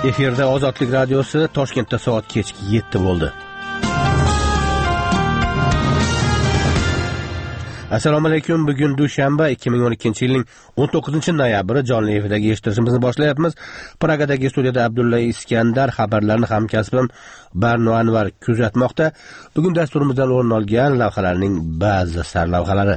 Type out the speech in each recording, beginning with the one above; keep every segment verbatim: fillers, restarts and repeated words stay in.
Efirda Ozodlik radiosi. Toshkentda soat kechki yetti bo'ldi. Assalomu alaykum. Bugun dushanba, ikki ming o'n ikkinchi yilning o'n to'qqizinchi noyabri. Jonli efirdagi eshittirishimizni boshlayapmiz. Pragadagi studiyada Abdulla Iskandar, xabarlarni hamkasbim Barno Anvar kuzatmoqda. Bugun dasturimizdan o'rin olgan lavhalarning ba'zi sarlavhalari.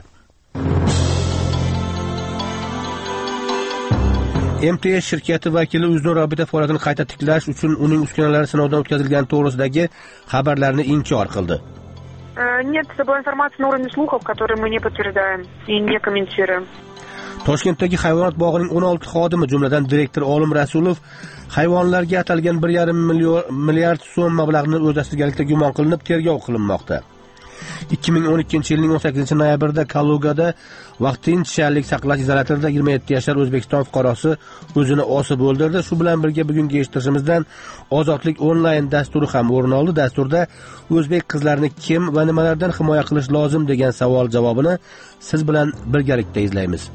M T S shirkati vakili uzun rabita faoliyatini qayta tiklash uchun uning uskunalari sinovdan o'tkazilgani to'g'risidagi xabarlarni inkor qildi. Нет, это была информация на уровне слухов, которые мы не подтверждаем и не комментируем. Toshkentdagi hayvonot bog'ining o'n olti xodimi, jumladan direktor Olim Rasulov, hayvonlarga atalgan bir yarim milliard so'm mablag'ni o'zlashtirganlikda gumon qilinib, tergov qilinmoqda. ikki ming o'n ikkinchi yilning o'n sakkizinchi noyabrida Kalugada vaqtinchalik saqlash izolyatorida yigirma yetti yashar O'zbekiston fuqarosi o'zini osib o'ldirdi. Shu bilan birga bugungi eshittirishimizdan Ozodlik onlayn dasturi ham o'rin oldi. Dasturda o'zbek qizlarini kim va nimalardan himoya qilish lozim degan savol javobini siz bilan birgalikda izlaymiz.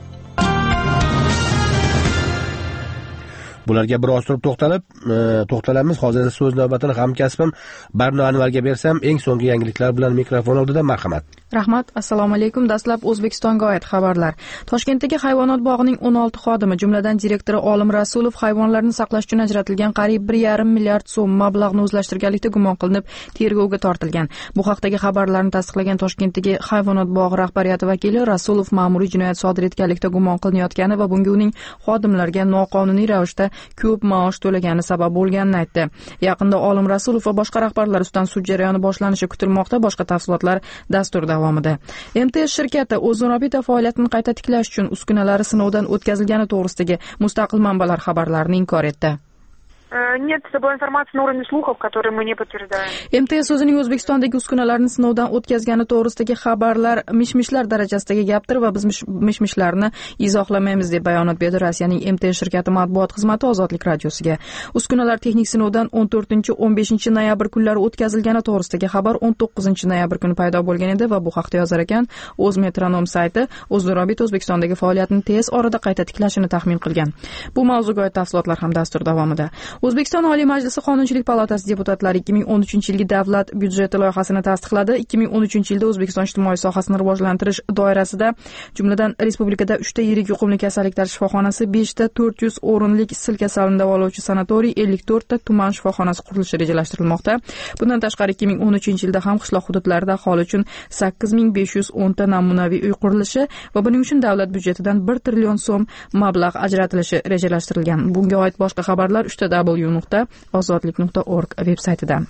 Bularga biroz turib to'xtalib, to'xtalamiz. Hozir so'z navbatini hamkasbim Barno Anvarga bersam, eng so'nggi yangiliklar bilan mikrofon oldida marhamat. Rahmat. Assalomu alaykum. Dastlab O'zbekistonga oid xabarlar. Toshkentdagi hayvonot bog'ining o'n olti xodimi, jumladan direktori Olim Rasulov, hayvonlarni saqlash uchun ajratilgan qariyb bir yarim milliard so'm mablag'ni o'zlashtirganlikda gumon qilinib, tergovga tortilgan. Bu haqdagi xabarlarni tasdiqlagan Toshkentdagi hayvonot bog'i rahbariyati vakili Rasulov ma'muriy jinoyat sodir etganlikda gumon qilinayotgani va bunga uning xodimlarga noqonuniy ravishda ko'p maosh to'lagani sabab bo'lganini aytdi. Yaqinda Olim Rasulov va boshqa rahbarlar ustidan sud jarayoni boshlanishi kutilmoqda. Boshqa tafsilotlar dastur davomida. M T S shirkati o'zini orbita faoliyatini qayta tiklash uchun uskunalari sinovdan o'tkazilgani to'g'risidagi mustaqil manbalar xabarlarini inkor etdi. Нет, это была информация на уровне слухов, которые мы не подтверждаем. M T S o'zining O'zbekistondagi uskunalarni sinovdan o'tkazgani to'g'risidagi xabarlar mishmishlar darajasidagi gapdir va biz mishmishlarni izohlamaymiz deb bayonot berdi Rossiyaning M T S shirkati matbuot xizmati Ozodlik radiosiga. Uskunalar texnik sinovdan o'n to'rtinchi o'n beshinchi noyabr kunlari o'tkazilgani to'g'risidagi xabar o'n to'qqizinchi noyabr kuni paydo bo'lgan edi va bu haqda yozar ekan O'zmetronom sayti O'zrobit O'zbekistondagi faoliyatini tez orada qayta tiklashini taxmin qilgan. Bu mavzuga oid tafsilotlar ham dastur davomida. O'zbekiston Oliy Majlisi Qonunchilik palatasi deputatlari ikki ming o'n uchinchi yilgi davlat byudjeti loyihasini tasdiqladi. ikki ming o'n uchinchi yilda O'zbekiston ijtimoiy sohasini rivojlantirish doirasida, jumladan respublikada uchta yirik yuqumli kasalliklar shifoxonasi, beshta to'rt yuz o'rinlik sil kasalini davolovchi sanatoriy, ellik to'rtta tuman shifoxonasi qurilishi rejalashtirilmoqda. Bundan tashqari ikki ming o'n uchinchi yilda ham qishloq hududlarda aholi uchun sakkiz ming besh yuz o'nta namunaviy uy qurilishi va buning uchun davlat byudjetidan bir trillion so'm mablag' ajratilishi rejalashtirilgan. Bunga oid boshqa xabarlar uchta w nuqta ozodlik nuqta org veb-saytida.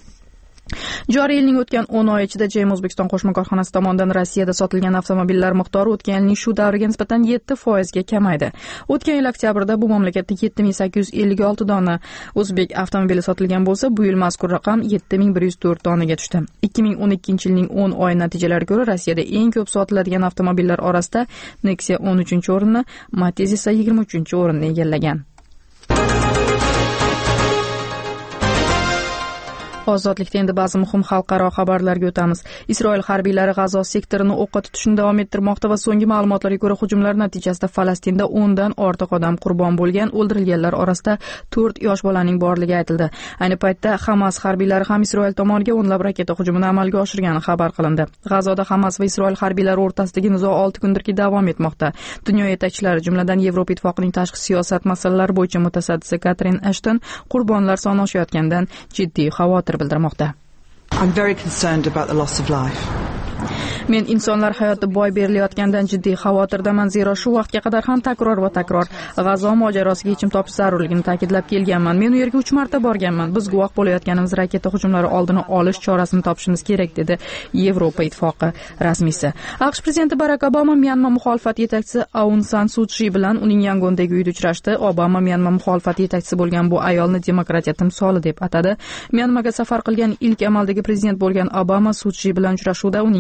Joriy yilning o'tgan o'n oy ichida J M O'zbekiston qo'shma korxonasi tomonidan Rossiyada sotilgan avtomobillar miqdori o'tgan yilning shu davriga nisbatan yetti foizga kamaydi. O'tgan yil oktyabrda bu mamlakatda yetti ming sakkiz yuz ellik olti dona o'zbek avtomobili sotilgan bo'lsa, bu yil mazkur raqam yetti ming bir yuz to'rt donaga tushdi. ikki ming o'n ikkinchi yilning o'n oy natijalariga ko'ra Rossiyada eng ko'p sotiladigan avtomobillar orasida Nexia o'n uchinchi o'rinni, Matiz esa yigirma uchinchi o'rinni egallagan. Ozodlikda endi ba'zi muhim xalqaro xabarlarga o'tamiz. Isroil harbiylari G'azo sektorini o'qqa tutishni davom ettirmoqda va so'nggi ma'lumotlarga ko'ra hujumlar natijasida Falastinda o'ndan ortiq odam qurbon bo'lgan. O'ldirilganlar orasida to'rt yosh bolaning borligi aytildi. Ayni paytda Hamas harbiylari ham Isroil tomoniga o'nlab raketa hujumini amalga oshirgani xabar qilindi. G'azoda Hamas va Isroil harbiylari o'rtasidagi nizo olti kundirki davom etmoqda. Dunyo yetakchilari, jumladan Yevropa ittifoqining tashqi siyosat masalalari bo'yicha mutasaddisi Katrin Ashton qurbonlar soni oshayotganidan jiddiy xavotir bildirmoqda. I'm very concerned about the loss of life. Men insonlar hayoti boy berilayotgandan jiddiy xavotirdaman, zero shu vaqtga qadar ham takror va takror G'azo mojarosiga yechim topish zarurligini ta'kidlab kelganman. Men u yerga uch marta borganman. Biz guvoh bo'layotganimiz raketa hujumlari oldini olish chorasini topishimiz kerak, dedi Yevropa ittifoqi rasmiysi. AQSh prezidenti Barack Obama Myanma muxolifat yetakchisi Aung San Suu Kyi bilan uning Yangondagi uyida uchrashdi. Obama Myanma muxolifat yetakchisi bo'lgan bu ayolni demokratiya timsoli deb atadi. Myanmaga safar qilgan ilk amaldagi prezident bo'lgan Obama Suu Kyi bilan uchrashuvda uning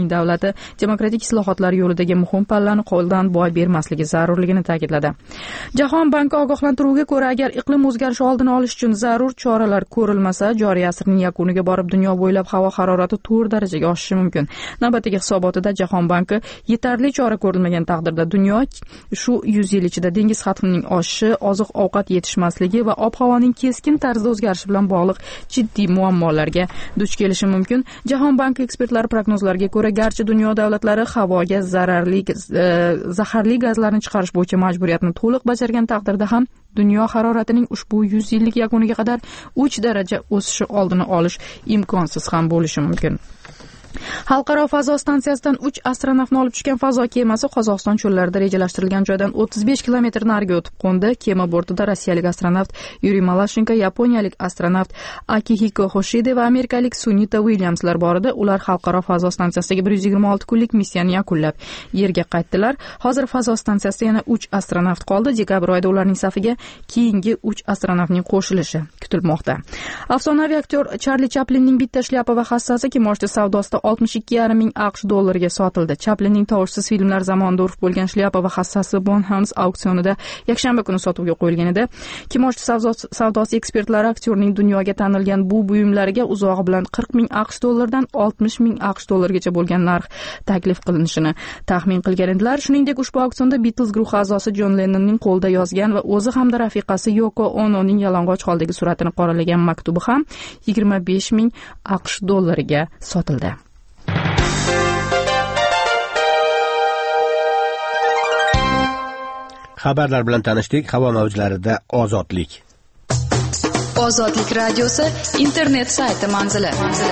davlati demokratik islohotlar yo'lidagi muhim pallani qo'ldan boy bermasligi zarurligini ta'kidladi. Jahon banki ogohlantiruviga ko'ra, agar iqlim o'zgarishi oldini olish uchun zarur choralar ko'rilmasa, joriy asrning yakuniga borib dunyo bo'ylab havo harorati to'rt darajaga oshishi mumkin. Navbatdagi hisobotida Jahon banki yetarli chora ko'rilmagan taqdirda dunyo shu yuz yil ichida dengiz sathining oshishi, oziq-ovqat yetishmasligi va ob-havoning keskin tarzda o'zgarishi bilan bog'liq jiddiy muammolarga duch kelishi mumkin. Jahon banki ekspertlari prognozlariga ko'ra, garchi dunyo davlatlari havoga zararli e, zaharli gazlarni chiqarish bo'yicha majburiyatni to'liq bajargan taqdirda ham dunyo haroratining ushbu yuz yillik yakuniga qadar uch daraja o'sishi oldini olish imkonsiz ham bo'lishi mumkin. Xalqaro fazo stansiyasidan uch astronavtni olib tushgan fazo kemasi Qozog'iston cho'llarida rejalashtirilgan joydan o'ttiz besh kilometr nariga o'tib qo'ndi. Kema bortida rossiyalik astronavt Yuriy Malashenko, yaponiyalik astronavt Akihiko Hoshide va amerikalik Sunita Williamslar bor edi. Ular xalqaro fazo stansiyasidagi bir yuz yigirma olti kunlik missiyani yakunlab yerga qaytdilar. Hozir fazo stansiyasida yana uch astronavt qoldi. Dekabr oyida ularning safiga keyingi uch astronavtning qo'shilishi kutilmoqda. Afsonaviy aktyor Charli Chaplinning bitta shlyapa va hassasi kimoshdi savdosida oltmish ikki yarim ming aqsh dollariga sotildi. Chaplinning tovushsiz filmlar zamonida urf bo'lgan shlyapa va hassasi Bonhams auksionida yakshanba kuni sotuvga qo'yilgan edi. Kimoshdi savdosi ekspertlari aktyorning dunyoga tanilgan bu buyumlariga uzog'i bilan qirq ming aqsh dollaridan oltmish ming aqsh dollargacha bo'lgan narx taklif qilinishini taxmin qilgan edilar. Shuningdek, ushbu auksionda Beatles guruhi a'zosi Jon Lennonning qo'lda yozgan va o'zi hamda rafiqasi Yoko Ononing yalang'och holdagi suratini qoralagan maktubi ham yigirma besh ming aqsh dollariga sotildi. Xabarlar bilan tanishdik. Havo mavjlarida ozodlik. Ozodlik radiosi internet sayti manzili.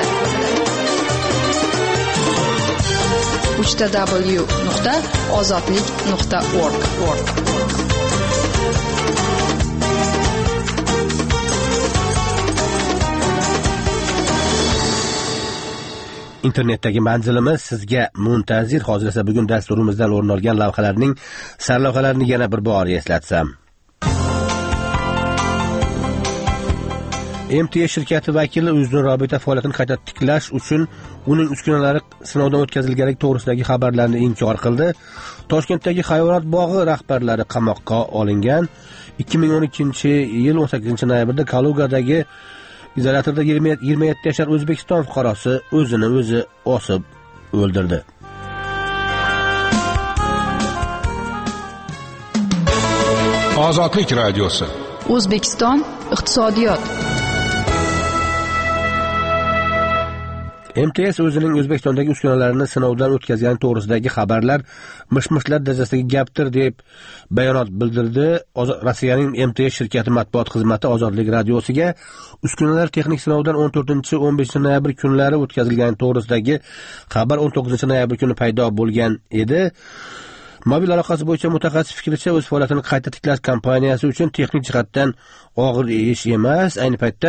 uch w nuqta ozodlik nuqta org. Internetdagi manzilimiz sizga muntazir. Hozir esa bugun dasturimizdan o'rin olgan lavhalarning sarlavhalarini yana bir bor eslatsam. M T S shirkati vakili uzun rabita faoliyatini qayta tiklash uchun uning uskunalari sinovdan o'tkazilganligi to'g'risidagi xabarlarni inkor qildi. Toshkentdagi hayvonot bog'i rahbarlari qamoqqa olingan. ikki ming o'n ikkinchi yil o'n sakkizinchi noyabrda Kalugadagi izolyatorda yigirma yetti yashar O'zbekiston fuqarosi o'zini o'zi osib o'ldirdi. Ozodlik radiosi. O'zbekiston iqtisodiyot. M T S o'zining O'zbekistondagi uskunalarini sinovdan o'tkazgani to'g'risidagi xabarlar mish-mishlar dazasidagi gapdir deb bayonot bildirdi. Rossiyaning M T S shirkati matbuot xizmati Ozodlik radiosiga uskunalar texnik sinovdan o'n to'rtinchi o'n beshinchi noyabr kunlari o'tkazilgani to'g'risidagi xabar o'n to'qqizinchi noyabr kuni paydo bo'lgan edi. Mobil aloqasi bo'yicha mutaxassis fikricha, o'z faoliyatini qayta tiklash kompaniyasi uchun texnik jihatdan og'ir ish emas. Ayni paytda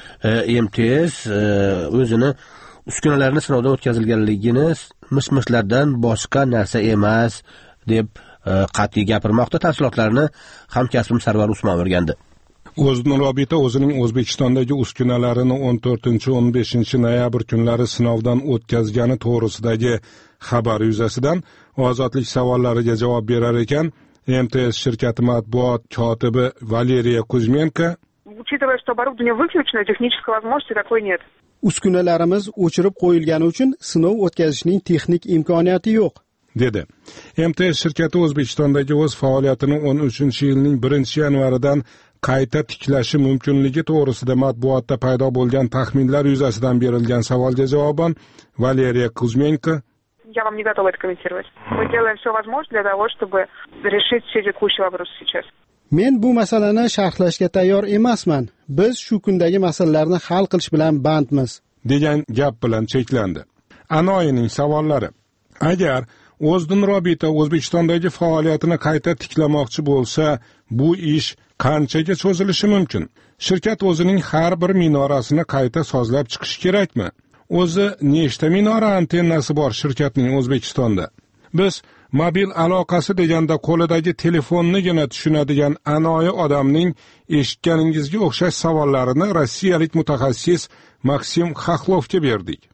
M T S o'zini uskunalarni sinovdan o'tkazilganligini mish-mishlardan boshqa narsa emas deb qat'iy gapirmoqda. Tafsilotlarni hamkasbim Sarvar Usmon o'rgandi. O'zbekiston Robita o'zining O'zbekistondagi uskunalarini o'n to'rtinchi o'n beshinchi noyabr kunlari sinovdan o'tkazgani to'g'risidagi xabar yuzasidan ozodlik savollariga javob berar ekan, M T S shirkati matbuot kotibi Valeriya Kuzmenko, учитывая, что оборудование выключено, технической возможности такой нет. Uskunalarimiz o'chirib qo'yilgani uchun sinov o'tkazishning texnik imkoniyati yo'q, dedi. M T S shirkati O'zbekistondagi o'z faoliyatini o'n uchinchi yilning birinchi yanvaridan qayta tiklashi mumkinligi to'g'risida matbuotda paydo bo'lgan taxminlar yuzasidan berilgan savolga javoban Valeriya Kuzmenko, Я вам не готова это комментировать. Мы делаем все возможное для того, чтобы решить все текущие вопросы сейчас. Men bu masalani sharhlashga tayyor emasman. Biz shu kundagi masalalarni hal qilish bilan bandmiz, degan gap bilan cheklandi. Anoyining savollari. Agar O'zdin Robita O'zbekistondagi faoliyatini qayta tiklamoqchi bo'lsa, bu ish qanchaga cho'zilishi mumkin? Shirkat o'zining har bir minorasini qayta sozlab chiqish kerakmi? O'zi nechta minora antennasi bor shirkatning O'zbekistonda? Biz mobil aloqasi deganda qo'lidagi telefonnigina tushunadigan anoyi odamning eshitganingizga o'xshash savollarini rossiyalik mutaxassis Maksim Xaxlovga berdik.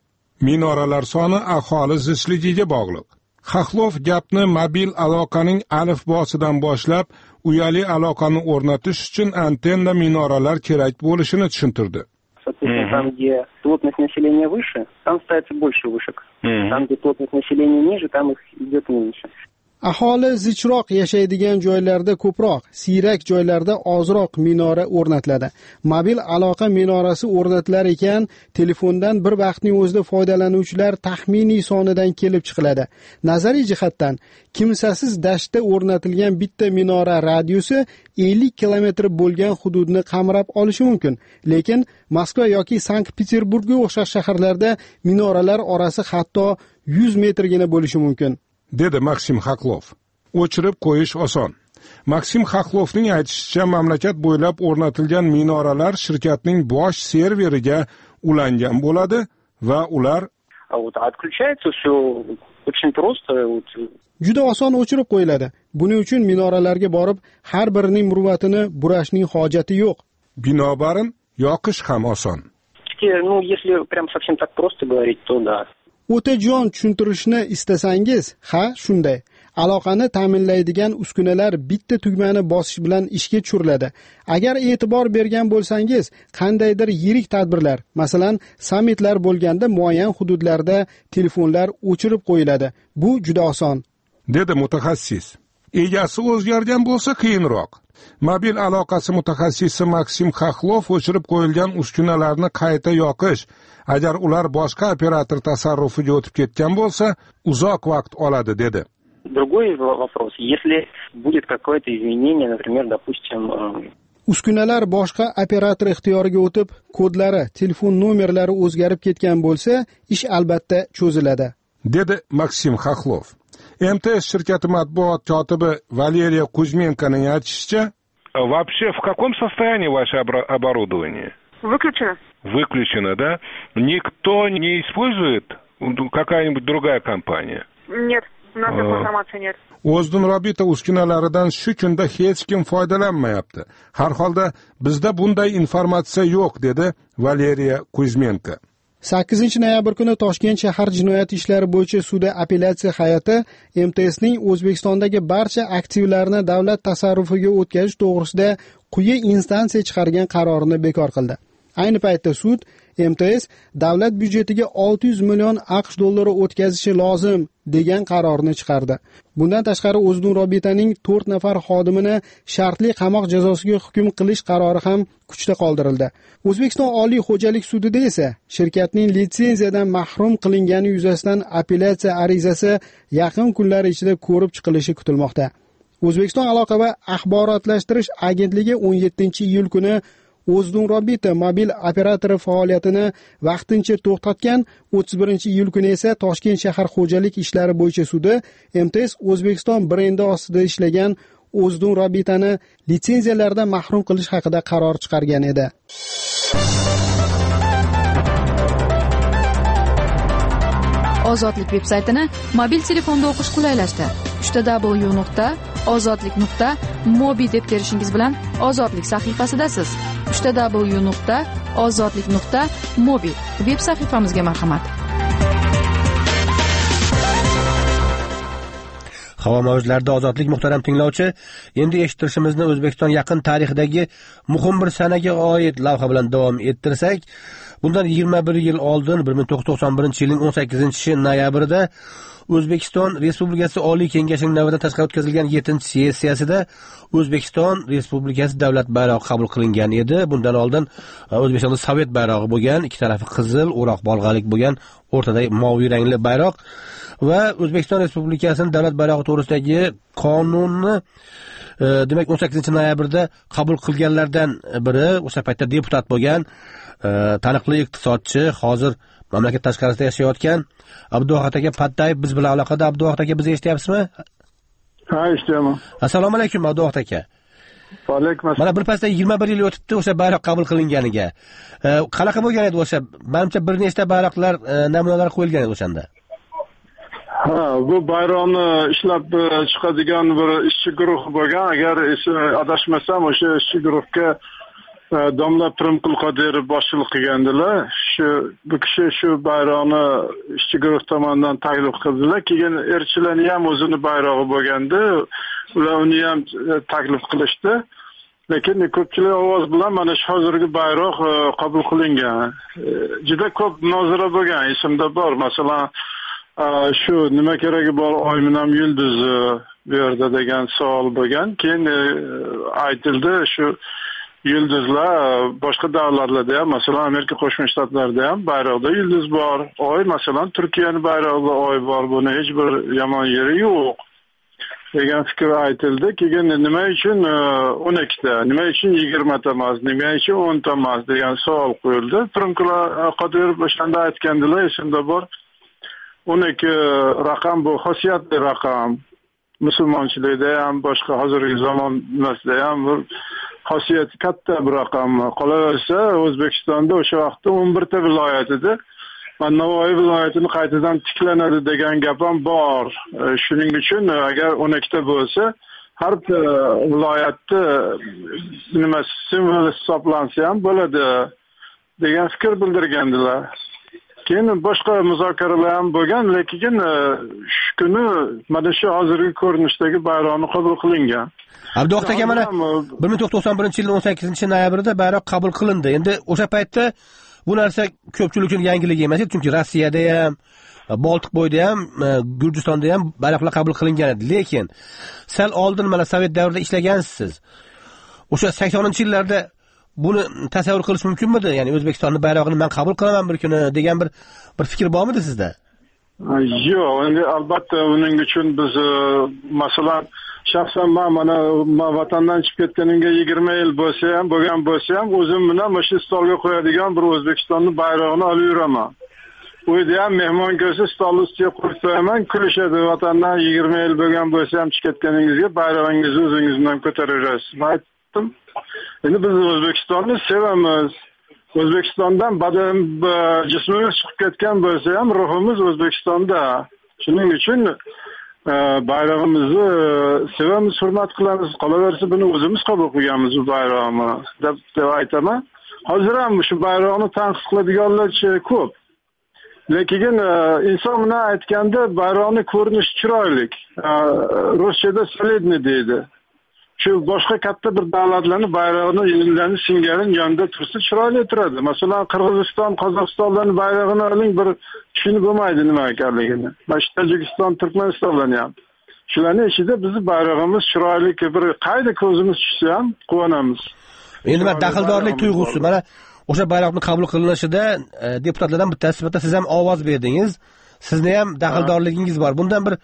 Minoralar soni aholi zichligiga bog'liq. Xaxlov gapni mobil aloqaning alifbosidan boshlab uyali aloqani o'rnatish uchun antenna minoralar kerak bo'lishini tushuntirdi. Соответственно, там, где плотность населения выше, там ставится больше вышек. Там, где плотность населения ниже, там их идет меньше. Aholi zichroq yashaydigan joylarda ko'proq, siyrak joylarda ozroq minora o'rnatiladi. Mobil aloqa minorasi o'rnatilar ekan, telefondan bir vaqtning o'zida foydalanuvchilar taxminiy sonidan kelib chiqiladi. Nazariy jihatdan, kimsasiz dashtda o'rnatilgan bitta minora radiusi ellik kilometr bo'lgan hududni qamrab olishi mumkin. Lekin Moskva yoki Sankt-Peterburgga o'xshash shaharlarda minoralar orasi hatto yuz metrgina bo'lishi mumkin. dedi Maksim Xaxlov. O'chirib qo'yish oson. Maksim Xaxlovning aytishicha, mamlakat bo'ylab o'rnatilgan minoralar shirkatning bosh serveriga ulangan bo'ladi va ular отключается все очень просто. Juda oson o'chirib qo'yiladi. Buning uchun minoralarga borib, har birining murvatini burashning hojati yo'q. Binobarin, yoqish ham oson. Ну, если прям совсем так просто говорить, то да. O'tajon tushuntirishni istasangiz, ha, shunday. Aloqani ta'minlaydigan uskunalar bitta tugmani bosish bilan ishga tushiriladi. Agar e'tibor bergan bo'lsangiz, qandaydir yirik tadbirlar, masalan, sammitlar bo'lganda muayyan hududlarda telefonlar o'chirib qo'yiladi. Bu juda oson, dedi mutaxassis. Egasi o'zgargan bo'lsa qiyinroq. Mobil aloqasi mutaxassisi Maksim Xaxlov o'chirib qo'yilgan uskunalarni qayta yoqish, agar ular boshqa operator tasarrufiga o'tib ketgan bo'lsa, uzoq vaqt oladi dedi. Другой вопрос, если будет какое-то изменение, например, допустим, uskunalar boshqa operator ixtiyoriga o'tib, kodlari, telefon nomerlari o'zgarib ketgan bo'lsa, ish albatta cho'ziladi, dedi Maksim Xaxlov. эм тэ эс shirkati matbuot kotibi Valeriya Kuzmenkoning aytishicha, вообще в каком состоянии ваше оборудование? Выключено. Выключено, да? Никто не использует? Какая-нибудь другая компания? Нет, у нас такой информации нет. O'zdun Robita uskunalaridan shu kunda hech kim foydalanmayapti. Har holda bizda bunday informatsiya yo'q, dedi Valeriya Kuzmenko. sakkizinchi noyabr kuni Toshkent shahar jinoyat ishlari bo'yicha sudi apellyatsiya hay'ati эм тэ эsning O'zbekistondagi barcha aktivlarini davlat tasarrufiga o'tkazish to'g'risida quyi instansiya chiqargan qarorini bekor qildi. Ayni paytda sud эм тэ эс davlat byudjetiga olti yuz million aqsh dollari o'tkazishi lozim degan qarorni chiqardi. Bundan tashqari O'zdun Robitaning to'rt nafar xodimini shartli qamoq jazosiga hukm qilish qarori ham kuchda qoldirildi. O'zbekiston Oliy xo'jalik sudida esa shirkatning litsenziyadan mahrum qilingani yuzasidan apellyatsiya arizasi yaqin kunlar ichida ko'rib chiqilishi kutilmoqda. O'zbekiston aloqa va axborotlashtirish agentligi o'n yettinchi iyul kuni O'zdun Robita mobil operatori faoliyatini vaqtincha to'xtatgan. o'ttiz birinchi iyul kuni esa Toshkent shahar xo'jalik ishlari bo'yicha sudi эм тэ эс O'zbekiston brendi ostida ishlagan O'zdun Robitani litsenziyalardan mahrum qilish haqida qaror chiqargan edi. Ozodlik veb-saytini mobil telefonda o'qish qulaylashdi. uchta w nuqta ozodlik nuqta mobi deb terishingiz bilan Ozodlik sahifasidasiz. uchta w nuqta ozodlik nuqta mobi veb sahifamizga marhamat. Havo mavjlarida ozodlik muhtaram tinglovchi, endi eshittirishimizni O'zbekiston yaqin tarixidagi muhim bir sanaga oid lavha bilan davom ettirsak, bundan yigirma bir yil oldin bir ming to'qqiz yuz to'qson birinchi yilning o'n sakkizinchi noyabrida O'zbekiston Respublikasi Oliy Kengashining navbatdan tashqari o'tkazilgan yettinchi sessiyasida O'zbekiston Respublikasi davlat bayrog'i qabul qilingan edi. Bundan oldin O'zbekistonda Sovet bayrog'i bo'lgan, ikki tarafi qizil, o'roq bolg'alik bo'lgan, o'rtada moviy rangli bayroq va O'zbekiston Respublikasining davlat bayrog'i to'g'risidagi qonunni e, demak o'n sakkizinchi noyabrda qabul qilganlardan biri o'sha paytda deputat bo'lgan e, taniqli iqtisodchi, hozir mamlakat tashqarisida yashayotgan Abduvohid aka Pattayev biz bilan aloqada. Abduvohid aka, bizni eshityapsizmi? Ha, eshitaman. Assalomu alaykum Abduvohid aka. Va alaykum assalom. Mana bir pasda yigirma bir yil o'tibdi o'sha bayroq qabul qilinganiga. E, qanaqa bo'lgan edi o'sha? Menimcha bir nechta bayroqlar e, namunalar qo'yilgan edi o'shanda. Ha, bu bayroqni ishlab chiqadigan bir ishchi guruh bo'lgan. Agar adashmasam, o'sha ishchi guruhga domla Pirimqul Qodirov boshchilik qilgandilar. Shu bu kishi shu bayroqni ishchi guruh tomonidan taklif qildilar. Keyin elchilarning ham o'zini bayrog'i bo'lgandi. Ular uni ham taklif qilishdi. Lekin ko'pchilik ovoz bilan mana shu hozirgi bayroq qabul qilingan. Juda ko'p munozara bo'lgan, esimda bor. Masalan, shu nima keragi bor oyminam yulduzi bu yerda degan savol bo'lgan. Keyin aytildi shu yulduzlar boshqa davlatlarda ham, masalan Amerika Qo'shma Shtatlarida ham bayroqda yulduz bor. Oy, masalan Turkiyaning bayrog'ida oy bor. Buni hech bir yomon yeri yo'q degan fikr aytildi. Keyin nima uchun o'n ikkita, nima uchun yigirma ta emas, nima uchun o'n ta emas degan savol qo'yildi. Pirimqul Qodirov o'shanda aytgandilar, esimda bor. o'n ikki raqam bu xosiyatli raqam. Musulmonchilikda ham, boshqa hozirgi zamonimizda ham bir xosiyati katta bir raqam. Qolaversa, O'zbekistonda o'sha vaqtda o'n bir ta viloyat edi. Navoiy viloyatini qaytadan tiklanadi degan gap ham bor. Shuning uchun agar o'n ikkita bo'lsa, har bir viloyatda nima simvol hisoblansa ham bo'ladi degan fikr bildirgandilar. Keyin boshqa muzokaralar ham bo'lgan, lekin shu kuni mana shu hozirgi ko'rinishdagi bayroqni qabul qilingan. Abduvohid aka, mana bir ming to'qson to'qson birinchi yilning o'n sakkizinchi noyabrida bayroq qabul qilindi. Endi o'sha paytda bu narsa ko'pchilik uchun yangilik emas edi, chunki Rossiyada ham, Boltiq bo'yida ham, Gurjistonda ham bayroqlar qabul qilingan edi. Lekin sal oldin mana Sovet davrida ishlagansiz. O'sha saksoninchi yillarda buni tasavvur qilish mumkinmidi? Ya'ni O'zbekistonning bayrog'ini men qabul qilaman bir kuni degan bir bir fikr bormidi sizda? Yo'q, endi albatta uning uchun biz masalan shaxsan men mana vatandan chiqib ketganimga yigirma yil bo'lsa ham, bo'lgan bo'lsa ham o'zim bilan o'sha stolga qo'yadigan bir O'zbekistonning bayrog'ini olib yuraman. Uyda ham mehmon kelsa stol ustiga qo'yib qo'yaman, kulishadi. Vatandan yigirma yil bo'lgan bo'lsa ham chiqib ketganingizga bayrog'ingizni o'zingiz bilan ko'taraverasiz. Aytdim. Endi biz O'zbekistonni sevamiz. O'zbekistondan badan jismimiz chiqib ketgan bo'lsa ham ruhimiz O'zbekistonda. Shuning uchun bayrog'imizni sevamiz, hurmat qilamiz. Qolaversa buni o'zimiz qabul qilganmiz bu bayroqni deb deb aytaman. Hozir ham shu bayroqni tanqid qiladiganlar ko'p. Lekin inson buni aytganda bayroqni ko'rinishi chiroyli. Ruschada solidniy deydi. Shu boshqa katta bir davlatlarning bayrog'ini yillarni singari yonida tursa chiroyli turadi. Masalan, Qirg'iziston, Qozog'istonlarning bayrog'ini oling, bir tushunib bo'lmaydi nima ekanligini. Mana Tojikiston, Turkmanistonlarni ham. Shularning ichida bizning bayrog'imiz chiroyli, bir qayda ko'zimiz tushsa ham quvonamiz. Endi mana daxldorlik tuyg'usi, mana o'sha bayroqni qabul qilinishida deputatlardan bittasi sifatida siz ham ovoz berdingiz. Sizni ham daxldorligingiz bor. Bundan bir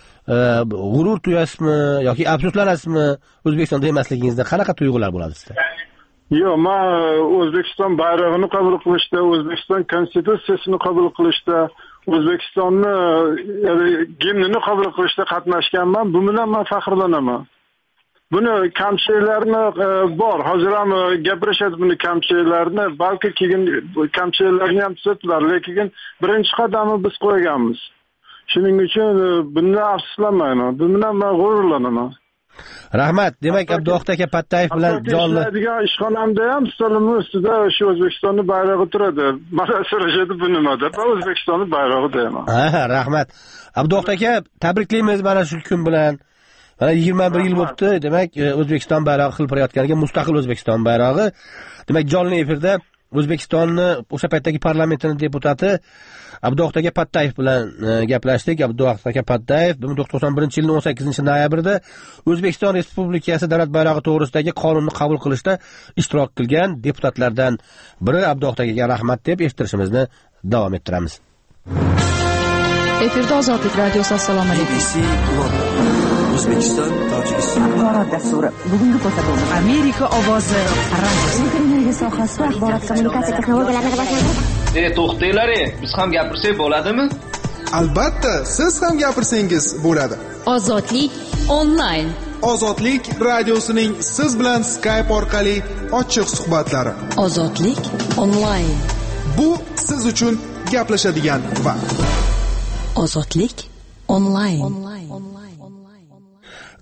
g'urur tuyasizmi yoki afsuslanasizmi O'zbekistonda emasligingizda? Qanaqa tuyg'ular bo'ladi sizda? Yo'q, men O'zbekiston bayrog'ini qabul qilishda, O'zbekiston konstitutsiyasini qabul qilishda, O'zbekistonni gimnini qabul qilishda qatnashganman. Bu bilan men faxrlanaman. Buni kamchiliklarni bor. Hozir ham gapirishadi buni kamchiliklarni, balki keyin kamchiliklarni ham tuzatdilar, lekin birinchi qadamni biz qo'yganmiz. Shuning uchun bundan afsuslanmayman. Bundan men g'ururlanaman. Rahmat. Demak, Abduvohid aka Pattayev bilan jonli ishlaydigan ishxonamda ham stolimning ustida shu O'zbekistonning bayrog'i turadi. Mana so'rashadi bu nima deb, O'zbekistonning bayrog'i deyman. Ha, rahmat. Abduvohid aka, tabriklaymiz mana shu kun bilan. Mana yigirma bir yil bo'libdi, demak, O'zbekiston bayrog'i xilpirayotganiga, mustaqil O'zbekiston bayrog'i. Demak, jonli efirda O'zbekistonni o'sha paytdagi parlamentning deputati Abduvohid aka Pattayev bilan gaplashdik. Abduvohid aka Pattayev bir ming to'qson to'qson birinchi yilning o'n sakkizinchi noyabrida O'zbekiston Respublikasi davlat bayrog'i to'g'risidagi qonunni qabul qilishda ishtirok qilgan deputatlardan biri. Abduvohid akaga rahmat deb eshittirishimizni davom ettiramiz. Efirda Ozodlik radiosi. Assalomu alaykum. O'zbekiston, Tojikiston axborot dasturi. Bugungi ko'rsatuv Amerika ovozi radiosi. Energetika sohasida axborot kommunikatsiya texnologiyalarini rivojlantirish. E, to'xtanglar, biz ham gapirsak bo'ladimi? Albatta, siz ham gapirsangiz bo'ladi. Ozodlik onlayn. Ozodlik radiosining siz bilan Skype orqali ochiq suhbatlari. Ozodlik onlayn. Bu siz uchun gaplashadigan vaqt. Ozodlik onlayn.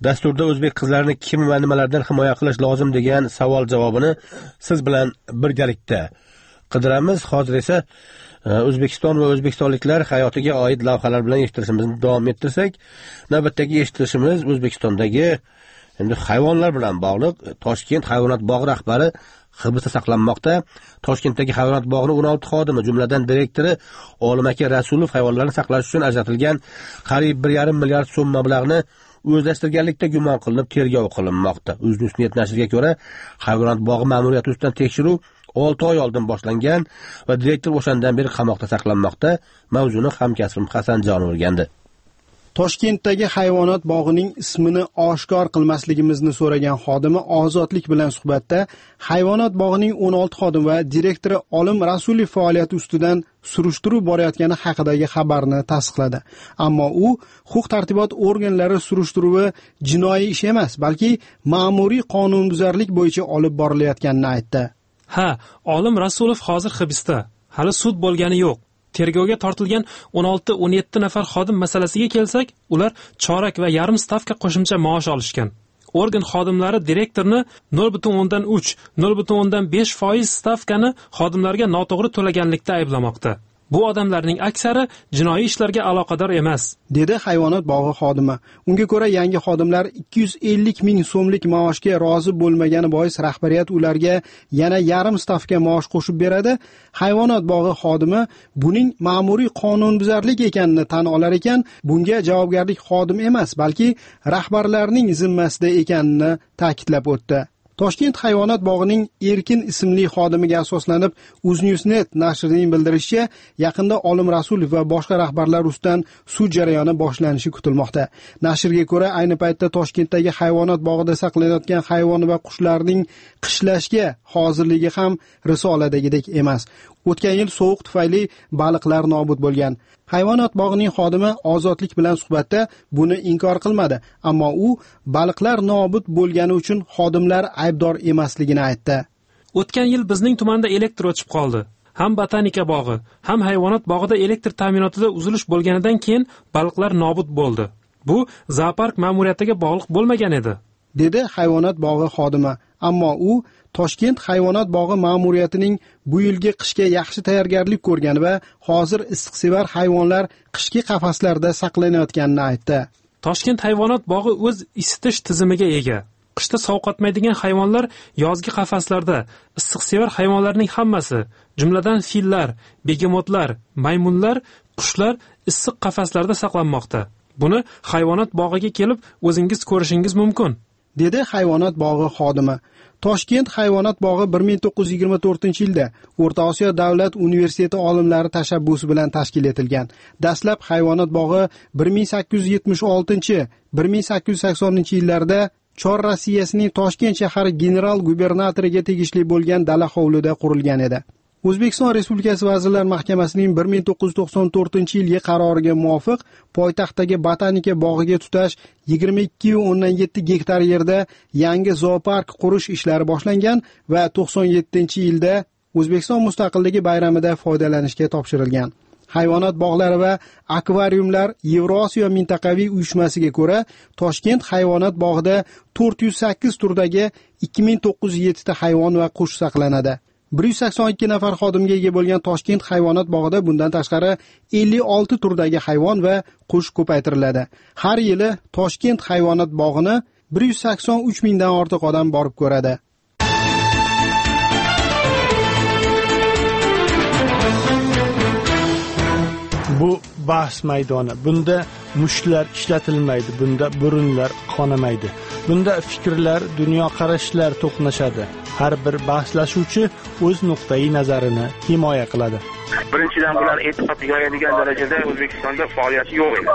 Dasturda o'zbek qizlarini kim va nimalardan himoya qilish lozim degan savol javobini siz bilan birgalikda qidiramiz. Hozir esa O'zbekiston va o'zbekistonliklar hayotiga oid lavhalar bilan eshittirishimizni davom ettirsak, navbatdagi eshittirishimiz O'zbekistondagi endi hayvonlar bilan bog'liq. Toshkent hayvonot bog'i rahbari hibsda saqlanmoqda. Toshkentdagi hayvonot bog'ining o'n olti xodimi, jumladan direktori Olim aka Rasulov hayvonlarni saqlash uchun ajratilgan qariyb bir yarim milliard so'm mablag'ni o'zlashtirganlikda gumon qilinib tergov qilinmoqda. Uznesnet nashriga ko'ra, hayvonot bog'i ma'muriyati ustidan tekshiruv olti oy oldin boshlangan va direktor o'shandan beri qamoqda saqlanmoqda. Mavzuni hamkasbim Hasanjon o'rgandi. Toshkentdagi hayvonot bog'ining ismini oshkor qilmasligimizni so'ragan xodimi Ozodlik bilan suhbatda hayvonot bog'ining o'n olti xodimi va direktori Olim Rasulov faoliyati ustidan surishtiruv borayotgani haqidagi xabarni tasdiqladi. Ammo u huquq-tartibot organlari surishtiruvi jinoiy ish emas, balki ma'muriy qonunbuzarlik bo'yicha olib borilayotganini aytdi. Ha, Olim Rasulov hozir hibsda. Hali sud bo'lgani yo'q. Tergovga tortilgan o'n olti o'n yetti nafar xodim masalasiga kelsak, ular chorak va yarim stavka qo'shimcha maosh olishgan. Organ xodimlari direktorni nol butun o'ndan uch, nol butun o'ndan besh foiz stavkani xodimlarga noto'g'ri to'laganlikda ayblamoqda. Bu odamlarning aksari jinoiy ishlarga aloqador emas, dedi hayvonot bog'i xodimi. Unga ko'ra, yangi xodimlar ikki yuz ellik ming so'mlik maoshga rozi bo'lmagani bois rahbariyat ularga yana yarim stavka maosh qo'shib beradi. Hayvonot bog'i xodimi buning ma'muriy qonunbuzarlik ekanini tan olar ekan, bunga javobgarlik xodim emas, balki rahbarlarning zimmasida ekanini ta'kidlab o'tdi. Toshkent hayvonot bog'ining Erkin ismli xodimiga asoslanib Uznesnet nashrining bildirishicha, yaqinda Olim Rasulov va boshqa rahbarlar ustidan sud jarayoni boshlanishi kutilmoqda. Nashrga ko'ra, ayni paytda Toshkentdagi hayvonot bog'ida saqlanayotgan hayvon va qushlarning qishlashga hozirligi ham risoladagidek emas. O'tgan yil sovuq tufayli baliqlar nobud bo'lgan. Hayvonot bog'ining xodimi Ozodlik bilan suhbatda buni inkor qilmadi, ammo u baliqlar nobud bo'lgani uchun xodimlar aybdor emasligini aytdi. O'tgan yil bizning tumanda elektr o'chib qoldi. Ham botanika bog'i, ham hayvonot bog'ida elektr ta'minotida uzilish bo'lganidan keyin baliqlar nobud bo'ldi. Bu zoopark ma'muriyatiga bog'liq bo'lmagan edi, dedi hayvonot bog'i xodimi. Ammo u Toshkent hayvonot bog'i ma'muriyatining bu yilgi qishga yaxshi tayyorgarlik ko'rgani va hozir issiqsevar hayvonlar qishki qafaslarda saqlanayotganini aytdi. Toshkent hayvonot bog'i o'z isitish tizimiga ega. Qishda sovqotmaydigan hayvonlar yozgi qafaslarda, issiqsevar hayvonlarning hammasi, jumladan fillar, begemotlar, maymunlar, qushlar issiq qafaslarda saqlanmoqda. Buni hayvonot bog'iga kelib o'zingiz ko'rishingiz mumkin, dedi hayvonot bog'i xodimi. Toshkent hayvonot bog'i bir ming to'qqiz yuz yigirma to'rtinchi yilda O'rta Osiyo davlat universiteti olimlari tashabbusi bilan tashkil etilgan. Dastlab hayvonot bog'i bir ming sakkiz yuz yetmish oltinchi - bir ming sakkiz yuz saksoninchi yillarda Chor Rossiyasining Toshkent shahri general gubernatoriga tegishli bo'lgan dala hovlida qurilgan edi. O'zbekiston Respublikasi Vazirlar Mahkamasining bir ming to'qqiz yuz to'qson to'rtinchi yilgi qaroriga muvofiq poytaxtdagi botanika bog'iga tutash yigirma ikki nuqta o'ndan yetti gektar yerda yangi zoopark qurish ishlari boshlangan va to'qson yettinchi yilda O'zbekiston mustaqilligi bayramida foydalanishga topshirilgan. Hayvonot bog'lari va akvariumlar Yevrosiyo mintaqaviy uyushmasiga ko'ra, Toshkent hayvonot bog'ida to'rt yuz sakkiz turdagi ikki ming to'qqiz yuz yetti ta hayvon va qush saqlanadi. bir yuz sakson ikki nafar xodimga ega bo'lgan Toshkent hayvonot bog'ida bundan tashqari ellik olti turdagi hayvon va qush ko'paytiriladi. Har yili Toshkent hayvonot bog'ini bir yuz sakson uch mingdan ortiq odam borib ko'radi. Bu bahs maydoni. Bunda mushlar ishlatilmaydi, bunda burunlar qonamaydi. Bunda fikrlar, dunyoqarashlar to'qnashadi. Har bir bahslashuvchi o'z nuqtai nazarini himoya qiladi. Birinchidan bular e'tiqod yoyadigan darajada O'zbekistonda faoliyati yo'q edi.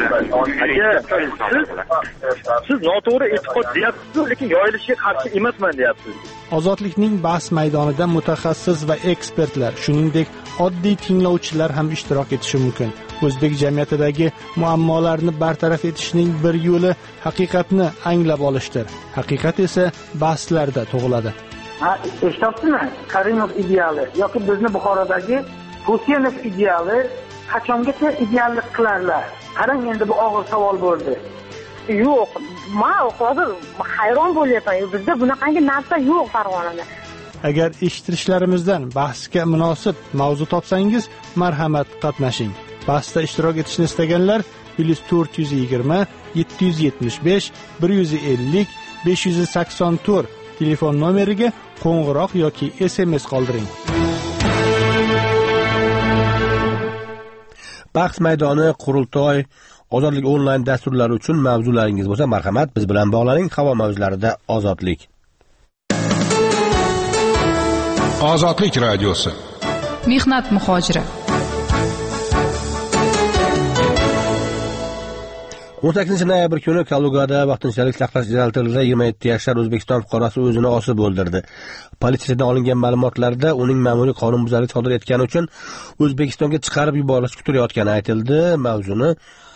Siz noto'g'ri e'tiqod deyapsiz, lekin yoyilishiga qarshi emasman deyapsiz. Ozodlikning bahs maydonida mutaxassis va ekspertlar, shuningdek oddiy tinglovchilar ham ishtirok etishi mumkin. O'zbek jamiyatidagi muammolarni bartaraf etishning bir yo'li haqiqatni anglab olishdir. Haqiqat esa bahslarda tug'iladi. Ha, eshityapsizmi? Karimov ideali yoki bizni Buxorodagi Husaynov ideali qachongacha ideallik qilarlar? Qarang, endi bu og'ir savol bo'ldi. yo'q. Men hozir hayron bo'lyapman. Bizda bunaqangi narsa yo'q Farg'onada. Agar eshittirishlarimizdan bahsga munosib mavzu topsangiz, marhamat qatnashing. Bahsda ishtirok etishni istaganlar plus to'rt yuz yigirma yetti yuz yetmish besh bir yuz ellik besh yuz sakson to'rt telefon nomeriga qo'ng'iroq yoki S M S qoldiring. Bahs maydoni, qurultoy, ozodlik onlayn dasturlari uchun mavzularingiz bo'lsa, marhamat biz bilan bog'laning. Havo mavzularida ozodlik. Ozodlik radiosi. Mehnat muhojiri. o'n sakkizinchi noyabr kuni Kalugada vaqtinchalik saqlash izolyatorida yigirma yetti yashar O'zbekiston fuqarosi o'zini osib o'ldirdi. Politsiyadan olingan ma'lumotlarda uning ma'muriy qonunbuzarlik sodir etgani uchun O'zbekistonga chiqarib yuborilishi kutilayotgani aytildi. Mavzuni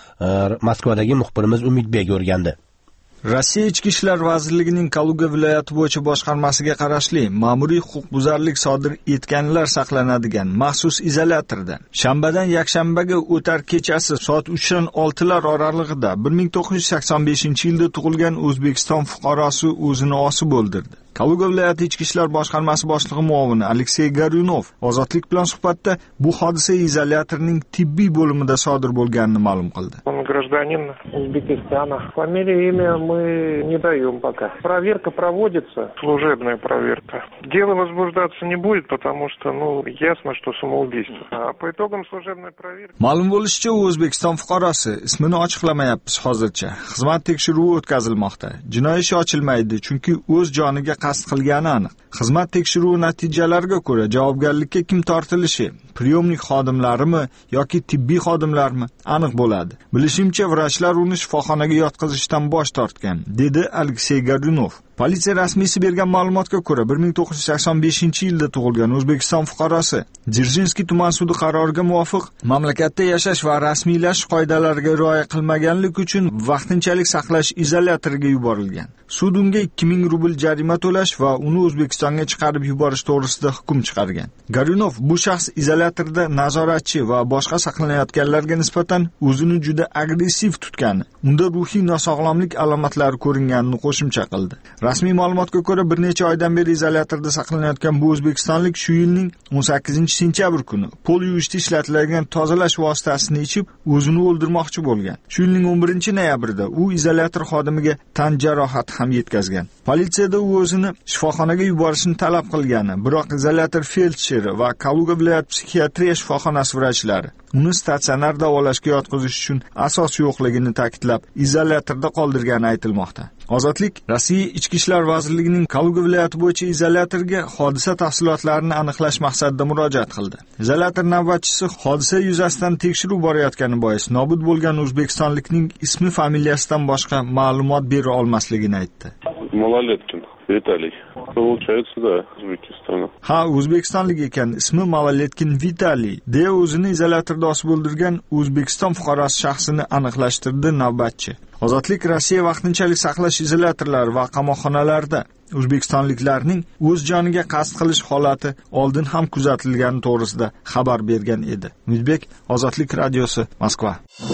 Moskvadagi muxbirimiz Umidbek o'rgandi. Rossiya Ichki ishlar vazirligining Kaluga viloyati bo'yicha boshqarmasiga qarashli ma'muriy huquqbuzarlik sodir etganlar saqlanadigan maxsus izolyatorda shanbadan yakshanbaga o'tar kechasi soat uch dan oltilar oralig'ida bir ming to'qqiz yuz sakson beshinchi yilda tug'ilgan O'zbekiston fuqarosi o'zini osib o'ldirdi. Kaluga viloyati Ichki ishlar boshqarmasi boshlig'i muovini Aleksey Garyunov ozodlik bilan suhbatda bu hodisa izolyatorning tibbiy bo'limida sodir bo'lganini ma'lum qildi. Он гражданин Узбекистана. Фамилию, имя мы не даем пока. Проверка проводится, служебная проверка. Дело возбуждаться не будет, потому что, ну, ясно, что самоубийство. А по итогам служебной проверки... Ma'lum bo'lishicha, u O'zbekiston fuqarosi, ismini ochiqlamayapmiz hozircha. Xizmat tekshiruvi o'tkazilmoqda. Jinoiy ish ochilmaydi, chunki o'z joniga qasd qilgani aniq. Xizmat tekshiruvi natijalariga ko'ra javobgarlikka kim tortilishi, priyomnik xodimlarimi yoki tibbiy xodimlarmi aniq bo'ladi. Bilishimcha, vrachlar uni shifoxonaga yotqizishdan bosh tortgan, dedi Aleksey Garyunov. Politsiya rasmiysi bergan ma'lumotga ko'ra, bir ming to'qqiz yuz sakson beshinchi yilda tug'ilgan O'zbekiston fuqarosi Dzержинskiy tuman sudi qaroriga muvofiq mamlakatda yashash va rasmiylashish qoidalariga rioya qilmaganlik uchun vaqtinchalik saqlash izolyatoriga yuborilgan. Sud unga ikki ming rubl jarima to'lash va uni O'zbekistonga chiqarib yuborish to'g'risida hukm chiqargan. Garyunov bu shaxs izolyatorda nazoratchi va boshqa saqlanayotganlarga nisbatan o'zini juda agressiv tutgani, unda ruhiy nosog'lomlik alomatlari ko'ringanini qo'shimcha qildi. Rasmiy ma'lumotga ko'ra, bir necha oydan beri izolyatorda saqlanayotgan bu o'zbekistonlik shu yilning o'n sakkizinchi sentyabr kuni qo'l yuvishda ishlatiladigan tozalash vositasini ichib o'zini o'ldirmoqchi bo'lgan. Shu yilning o'n birinchi noyabrida u izolyator xodimiga tan jarohati ham yetkazgan. Politsiyada u o'zini shifoxonaga yuborishni talab qilgani, biroq izolyator feldsher va Kaluga viloyat psixiatriya shifoxonasi vrachlari uni statsionar davolashga yotqizish uchun asos yo'qligini ta'kidlab, izolyatorda qoldirgani aytilmoqda. Ozodlik Rossiya Ichki ishlar vazirligining Kaluga viloyati bo'yicha izolyatorga hodisa tafsilotlarini aniqlash maqsadida murojaat qildi. Izolyator navbatchisi hodisa yuzasidan tekshiruv borayotgani bois nobud bo'lgan o'zbekistonlikning ismi, familiyasidan boshqa ma'lumot bera olmasligini aytdi. Maloletkin Vitaliy. Получается, да, O'zbekiston. Ha, o'zbekistonlik ekan, ismi Maloletkin Vitaliy. deya o'zini izolyatorda osib o'ldirgan O'zbekiston fuqarosi shaxsini aniqlashtirdi navbatchi. Ozodlik Rossiya vaqtinchalik saqlash izolyatorlari va qamoqxonalarida o'zbekistonliklarning o'z joniga qasd qilish holati oldin ham kuzatilgani to'g'risida xabar bergan edi. Umidbek, Ozodlik radiosi, Moskva.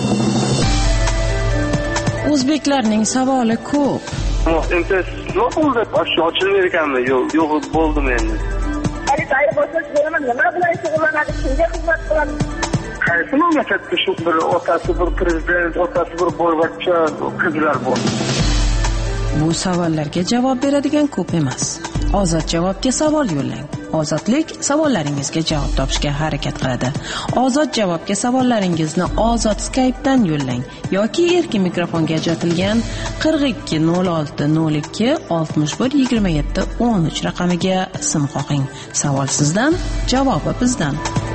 O'zbeklarning savoli ko'p. Yo'q bo'ldi, boshqa ochilmaydi ekanmi? Yo'q, yo'q bo'ldim endi. Hali tayyor bo'lsangiz bo'laman, nima bilan shug'ullanadi, kimga xizmat qiladi? Qaysi mamlakatda shu bir otasi bir prezident, otasi bir boyvachcha qizlar bor? Bu savollarga javob beradigan ko'p emas. Ozod javobga savol yo'llang. Ozodlik savollaringizga javob topishga harakat qiladi. Ozod javobga savollaringizni Ozod Skype'dan yo'llang yoki erkin mikrofonga ajratilgan qirq ikki nol olti nol ikki oltmish bir yigirma yetti o'n uch raqamiga sim qo'ying. Savol sizdan, javobi bizdan.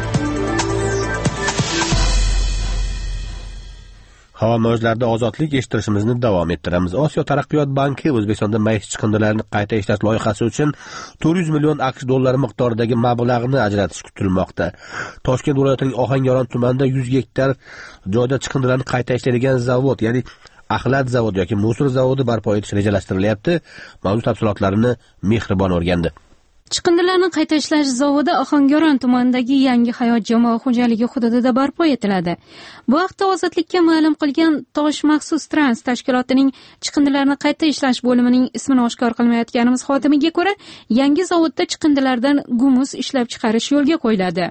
Havo mavzularida ozodlik eshittirishimizni davom ettiramiz. Osiyo taraqqiyot banki O'zbekistonda maishiy chiqindilarni qayta ishlash loyihasi uchun to'rt yuz million AQSh dollari miqdoridagi mablag'ni ajratish kutilmoqda. Toshkent viloyatining Ohangaron tumanida yuz gektar joyda chiqindilarni qayta ishlaydigan zavod, ya'ni axlat zavodi yoki musor zavodi barpo etish rejalashtirilyapti. Mavzu tafsilotlarini Mehribon o'rgandi. Chiqindilarni qayta ishlash zavodi Ohangaron tumanidagi Yangi hayot jamoat xo'jaligi hududida barpo etiladi. Bu haqda Ozodlikka ma'lum qilgan Tosh maxsus trans tashkilotining chiqindilarni qayta ishlash bo'limining ismini oshkor qilmayotganimiz xodimiga ko'ra, yangi zavodda chiqindilardan gumus ishlab chiqarish yo'lga qo'yiladi.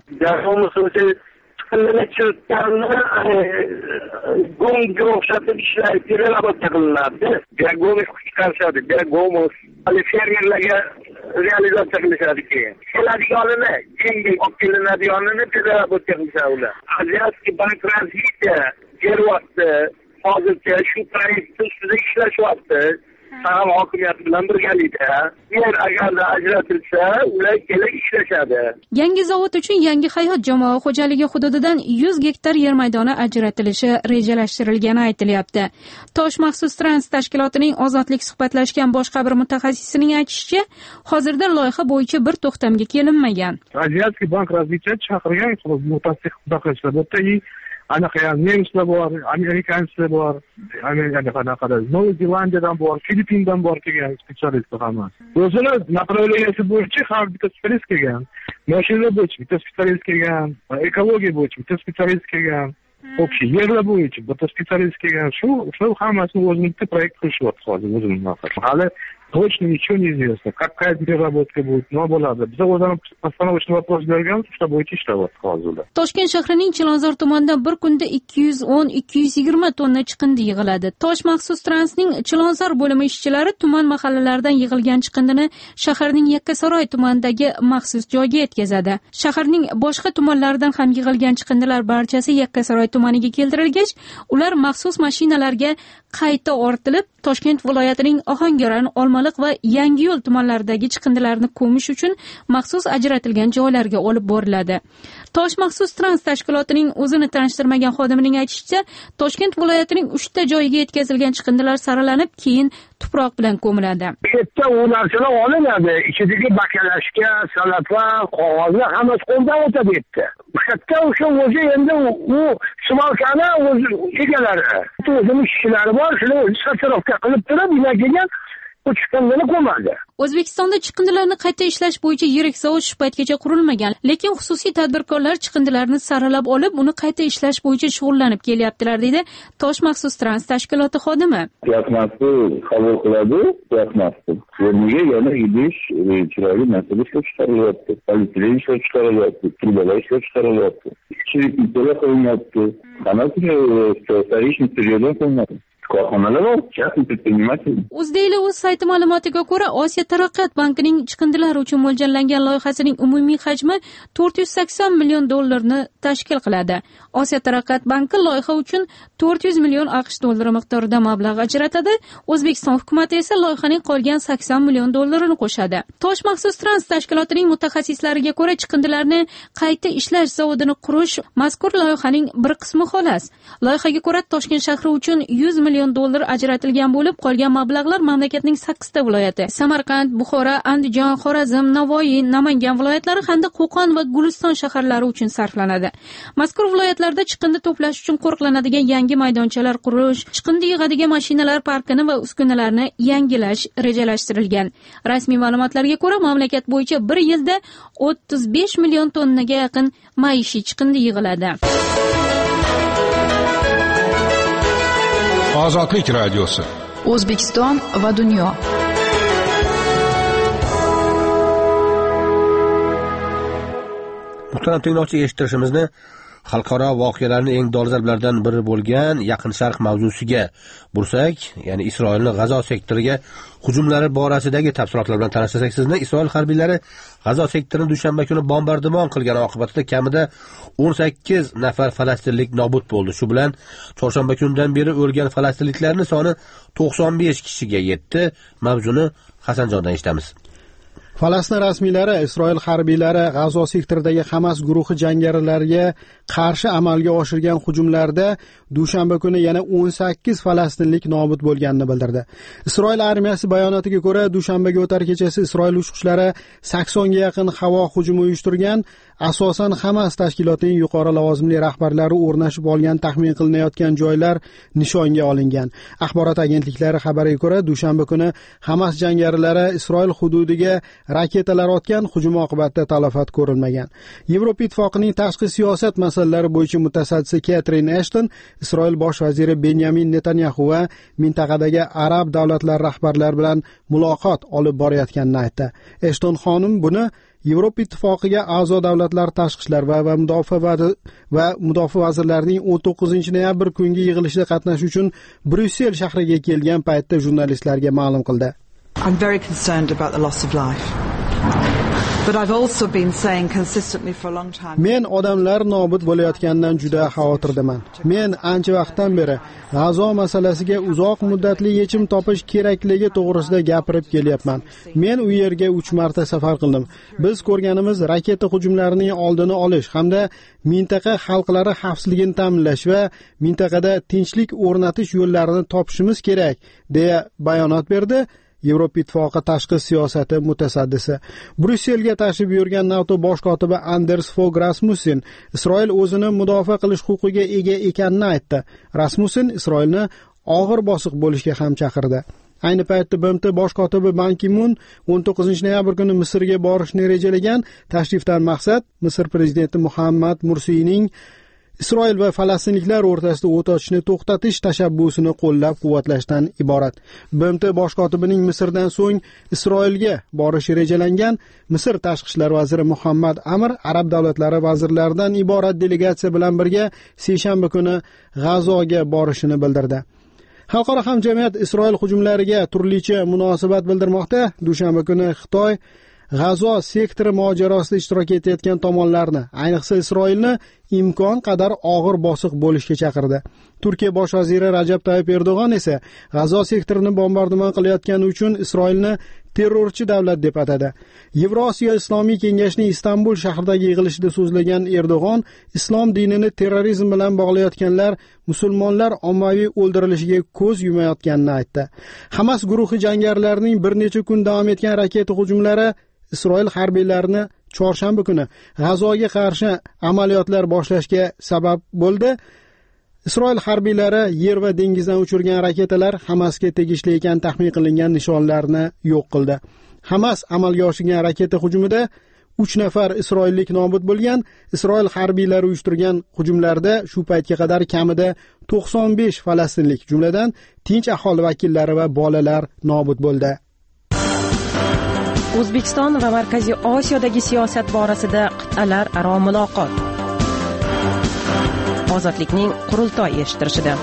Chiqindini chiritganni gomga o'xshatib ishlaydi, переработка qilinadi. Gomus chiqarishadi, gomus fermerlarga realizatsiya qilishadi keyin. Keladiganini, yengil olib kelinadiganini переработка qilishadi ular. Азиатский bank развития beryapti. Hozircha shu proyekt ustida ishlashyapti. Shahar hokimiyati bilan birgalikda yer agarda ajratilsa, ular kelib ishlashadi. Yangi zavod uchun Yangi hayot jamoat xo'jaligi hududidan yuz gektar yer maydoni ajratilishi rejalashtirilgani aytilyapti. Tosh maxsus trans tashkilotining Ozodlik suhbatlashgan boshqa bir mutaxassisining aytishicha, hozirda loyiha bo'yicha bir to'xtamga kelinmagan. Азиатский bank развития chaqirgan mutaxassis baqirishlarda и anaqa nemislar bor, amerikanlar bor, qanaqa Новая Zelandiyadan bor, Filippindan bor kelgan specialistlar hammasi. O'zini направленияsi bo'yicha har bitta specialist kelgan. Mashina bo'yicha bitta specialist kelgan, ekologiya bo'yicha bitta specialist kelgan, общий yerlar bo'yicha bitta specialist kelgan. Shu shu hammasini o'zini bitta proyekt qilishyapti hozir o'zimiz naqad. Hali точно ничего не известно. Какая переработка будет, nima bo'ladi. Biz o'zimiz постановочный вопрос berganmiz, shu bo'yicha ishlayapmiz hozirda. Toshkent shahrining Chilonzor tumanida bir kunda ikki yuz o'n ikki yuz yigirma tonna chiqindi yig'iladi. Tosh maxsus transning Chilonzor bo'limi ishchilari tuman mahallalaridan yig'ilgan chiqindini shaharning Yakkasaroy tumanidagi maxsus joyga yetkazadi. Shaharning boshqa tumanlaridan ham yig'ilgan chiqindilar barchasi Yakkasaroy tumaniga keltirilgach, ular maxsus mashinalarga qayta ortilib, Toshkent viloyatining Ohangaron, Olmaliq va Yangiyo'l tumanlaridagi chiqindilarni ko'mish uchun maxsus ajratilgan joylarga olib boriladi. Tosh maxsus trans tashkilotining o'zini tanishtirmagan xodimining aytishicha, Toshkent viloyatining uchta joyiga yetkazilgan chiqindilar saralanib, keyin tuproq bilan ko'miladi. Yerda u narsalar olinadi, ichidagi bakalashka, salatva, qog'ozlar hammasi qo'ldan o'tadi yerda. Bu yerda o'sha o'zi endi u smalkani o'zi egalari, o'zining ishchilari bor, shuni o'zi sortirovka qilib turib, ular kelgan chiqindini ko'madi. O'zbekistonda chiqindilarni qayta ishlash bo'yicha yirik zavod shu paytgacha qurilmagan, lekin xususiy tadbirkorlar chiqindilarni saralab olib, uni qayta ishlash bo'yicha shug'ullanib kelyaptilar, deydi Tosh maxsus trans tashkiloti xodimi. Plasmasi qabul qiladi, plasmasi. O'rniga yana idish, chiroyli masala ishlab chiqarilyapti, polietilen ishlab chiqarilyapti, trubalar ishlab chiqarilyapti. Kichik itlar qilyapti. Hammasi вторичный периодdan qilinadi. O'zdaili o'z sayti ma'lumotiga ko'ra, Osiyo taraqqiyot bankining chiqindilar uchun mo'ljallangan loyihasining umumiy hajmi to'rt yuz sakson million dollarni tashkil qiladi. Osiyo taraqqiyot banki loyiha uchun to'rt yuz million AQSh dollari miqdorida mablag' ajratadi. O'zbekiston hukumati esa loyihaning qolgan sakson million dollarini qo'shadi. Tosh maxsus trans tashkilotining mutaxassislariga ko'ra, chiqindilarni qayta ishlash zavodini qurish mazkur loyihaning bir qismi xolos. Loyihaga ko'ra, Toshkent shahri uchun yuz million dollar ajratilgan bo'lib, qolgan mablag'lar mamlakatning sakkizta viloyati, Samarqand, Buxoro, Andijon, Xorazm, Navoiy, Namangan viloyatlari hamda Qo'qon va Guliston shaharlari uchun sarflanadi. Mazkur viloyatlarda chiqindi to'plash uchun qo'riqlanadigan yangi maydonchalar qurish, chiqindi yig'adigan mashinalar parkini va uskunalarni yangilash rejalashtirilgan. Rasmiy ma'lumotlarga ko'ra, mamlakat bo'yicha bir yilda o'ttiz besh million tonnaga yaqin maishiy chiqindi yig'iladi. Ozodlik radiosi. O'zbekiston va dunyo. Muhtaram tinglovchi, eshittirishimizni xalqaro voqealarning eng dolzarblardan biri bo'lgan Yaqin Sharq mavzusiga bursak, ya'ni Isroilning G'azo sektoriga hujumlari borasidagi tafsilotlar bilan tanishtirsak sizni, Isroil harbiylari G'azo sektorini dushanba kuni bombardimon qilgani oqibatida kamida o'n sakkiz nafar falastinlik nobud bo'ldi. Shu bilan chorshanba kunidan beri o'lgan falastinliklarning soni to'qson besh kishiga yetdi. Mavzuni Hasanjondan eshitamiz. Falastin rasmiylari Isroil harbiylari G'azo sektoridagi Hamas guruhi jangarilariga qarshi amalga oshirgan hujumlarda dushanba kuni yana o'n sakkiz falastinlik nobud bo'lganini bildirdi. Isroil armiyasi bayonotiga ko'ra, dushanbaga o'tar kechasi Isroil uch quchlari saksonga yaqin havo hujumi uyushtirgan, asosan Hamas tashkilotining yuqori lavozimli rahbarlari o'rnashib olgan taxmin qilinayotgan joylar nishonga olingan. Axborot agentliklari xabariga ko'ra, dushanba kuni Hamas jangarilari Isroil hududiga raketalar otgan, hujum oqibatida talafot ko'rilmagan. Yevropa Ittifoqining tashqi siyosat masalalari bo'yicha mutasaddisi Catherine Ashton Isroil bosh vaziri Benyamin Netanyahu va mintaqadagi arab davlatlari rahbarlari bilan muloqot olib borayotganini aytdi. Ashton xonim buni Yevropa Ittifoqiga a'zo davlatlar tashqi ishlar va, va mudofaa va, va mudofaa vazirlarining o'n to'qqizinchi noyabr kungi yig'ilishida qatnashish uchun Bryussel shahriga kelgan paytda jurnalistlarga ma'lum qildi. I'm very concerned about the loss of life. But I've also been saying consistently for a long time. Men odamlar nobud bo'layotganidan juda xavotirdaman. Men ancha vaqtdan beri G'azo masalasiga uzoq muddatli yechim topish kerakligi to'g'risida gapirib kelyapman. Men u yerga uch marta safar qildim. Biz ko'rganimiz raketa hujumlarining oldini olish hamda mintaqa xalqlari xavfsizligini ta'minlash va mintaqada tinchlik o'rnatish yo'llarini topishimiz kerak, deya bayonot berdi Yevropa Ittifoqi tashqi siyosati mutasaddisi. Bryusselga tashrif buyurgan NATO bosh kotibi Anders Fogh Rasmussen Isroil o'zini mudofaa qilish huquqiga ega ekanini aytdi. Rasmussen Isroilni og'ir bosiq bo'lishga ham chaqirdi. Ayni paytda B M T bosh kotibi Ban Ki-mun o'n to'qqizinchi noyabr kuni Misrga borishni rejalagan. Tashrifdan maqsad Misr prezidenti Muhammad Mursiyning Isroil va falastinliklar o'rtasida o't ochishni to'xtatish tashabbusini qo'llab-quvvatlashdan iborat. B M T bosh kotibining Misrdan so'ng Isroilga borishi rejalangan. Misr tashqi ishlar vaziri Muhammad Amr arab davlatlari vazirlaridan iborat delegatsiya bilan birga seshanba kuni G'azoga borishini bildirdi. Xalqaro hamjamiyat Isroil hujumlariga turlicha munosabat bildirmoqda. Dushanba kuni Xitoy G'azo sektori mojarosida ishtirok etayotgan tomonlarni, ayniqsa Isroilni imkon qadar og'ir bosiq bo'lishga chaqirdi. Turkiya bosh vaziri Rajab Tayyip Erdo'g'on esa G'azo sektorini bombardimon qilayotgani uchun Isroilni terrorchi davlat deb atadi. Yevrosiyo Islomiy kengashining Istanbul shahridagi yig'ilishida so'zlagan Erdo'g'on, islom dinini terrorizm bilan bog'layotganlar musulmonlar ommaviy o'ldirilishiga ko'z yumayotganini aytdi. Hamas guruhi jangarilarining bir necha kun davom etgan raketa hujumlari Isroil harbiylarini chorshanba kuni G'azoga qarshi amaliyotlar boshlashga sabab bo'ldi. Isroil harbiylari yer va dengizdan uchirgan raketalar Hamasga tegishli ekan taxmin qilingan nishonlarni yo'q qildi. Hamas amalga oshirgan raketa hujumida uch nafar isroillik nobud bo'lgan. Isroil harbiylari uyushtirgan hujumlarda shu paytga qadar kamida to'qson besh falastinlik, jumladan tinch aholi vakillari va bolalar nobud bo'ldi. O'zbekiston va Markaziy Osiyodagi siyosat borasida qit'alar aro muloqot. Ozodlikning qurultoy eshittirishida.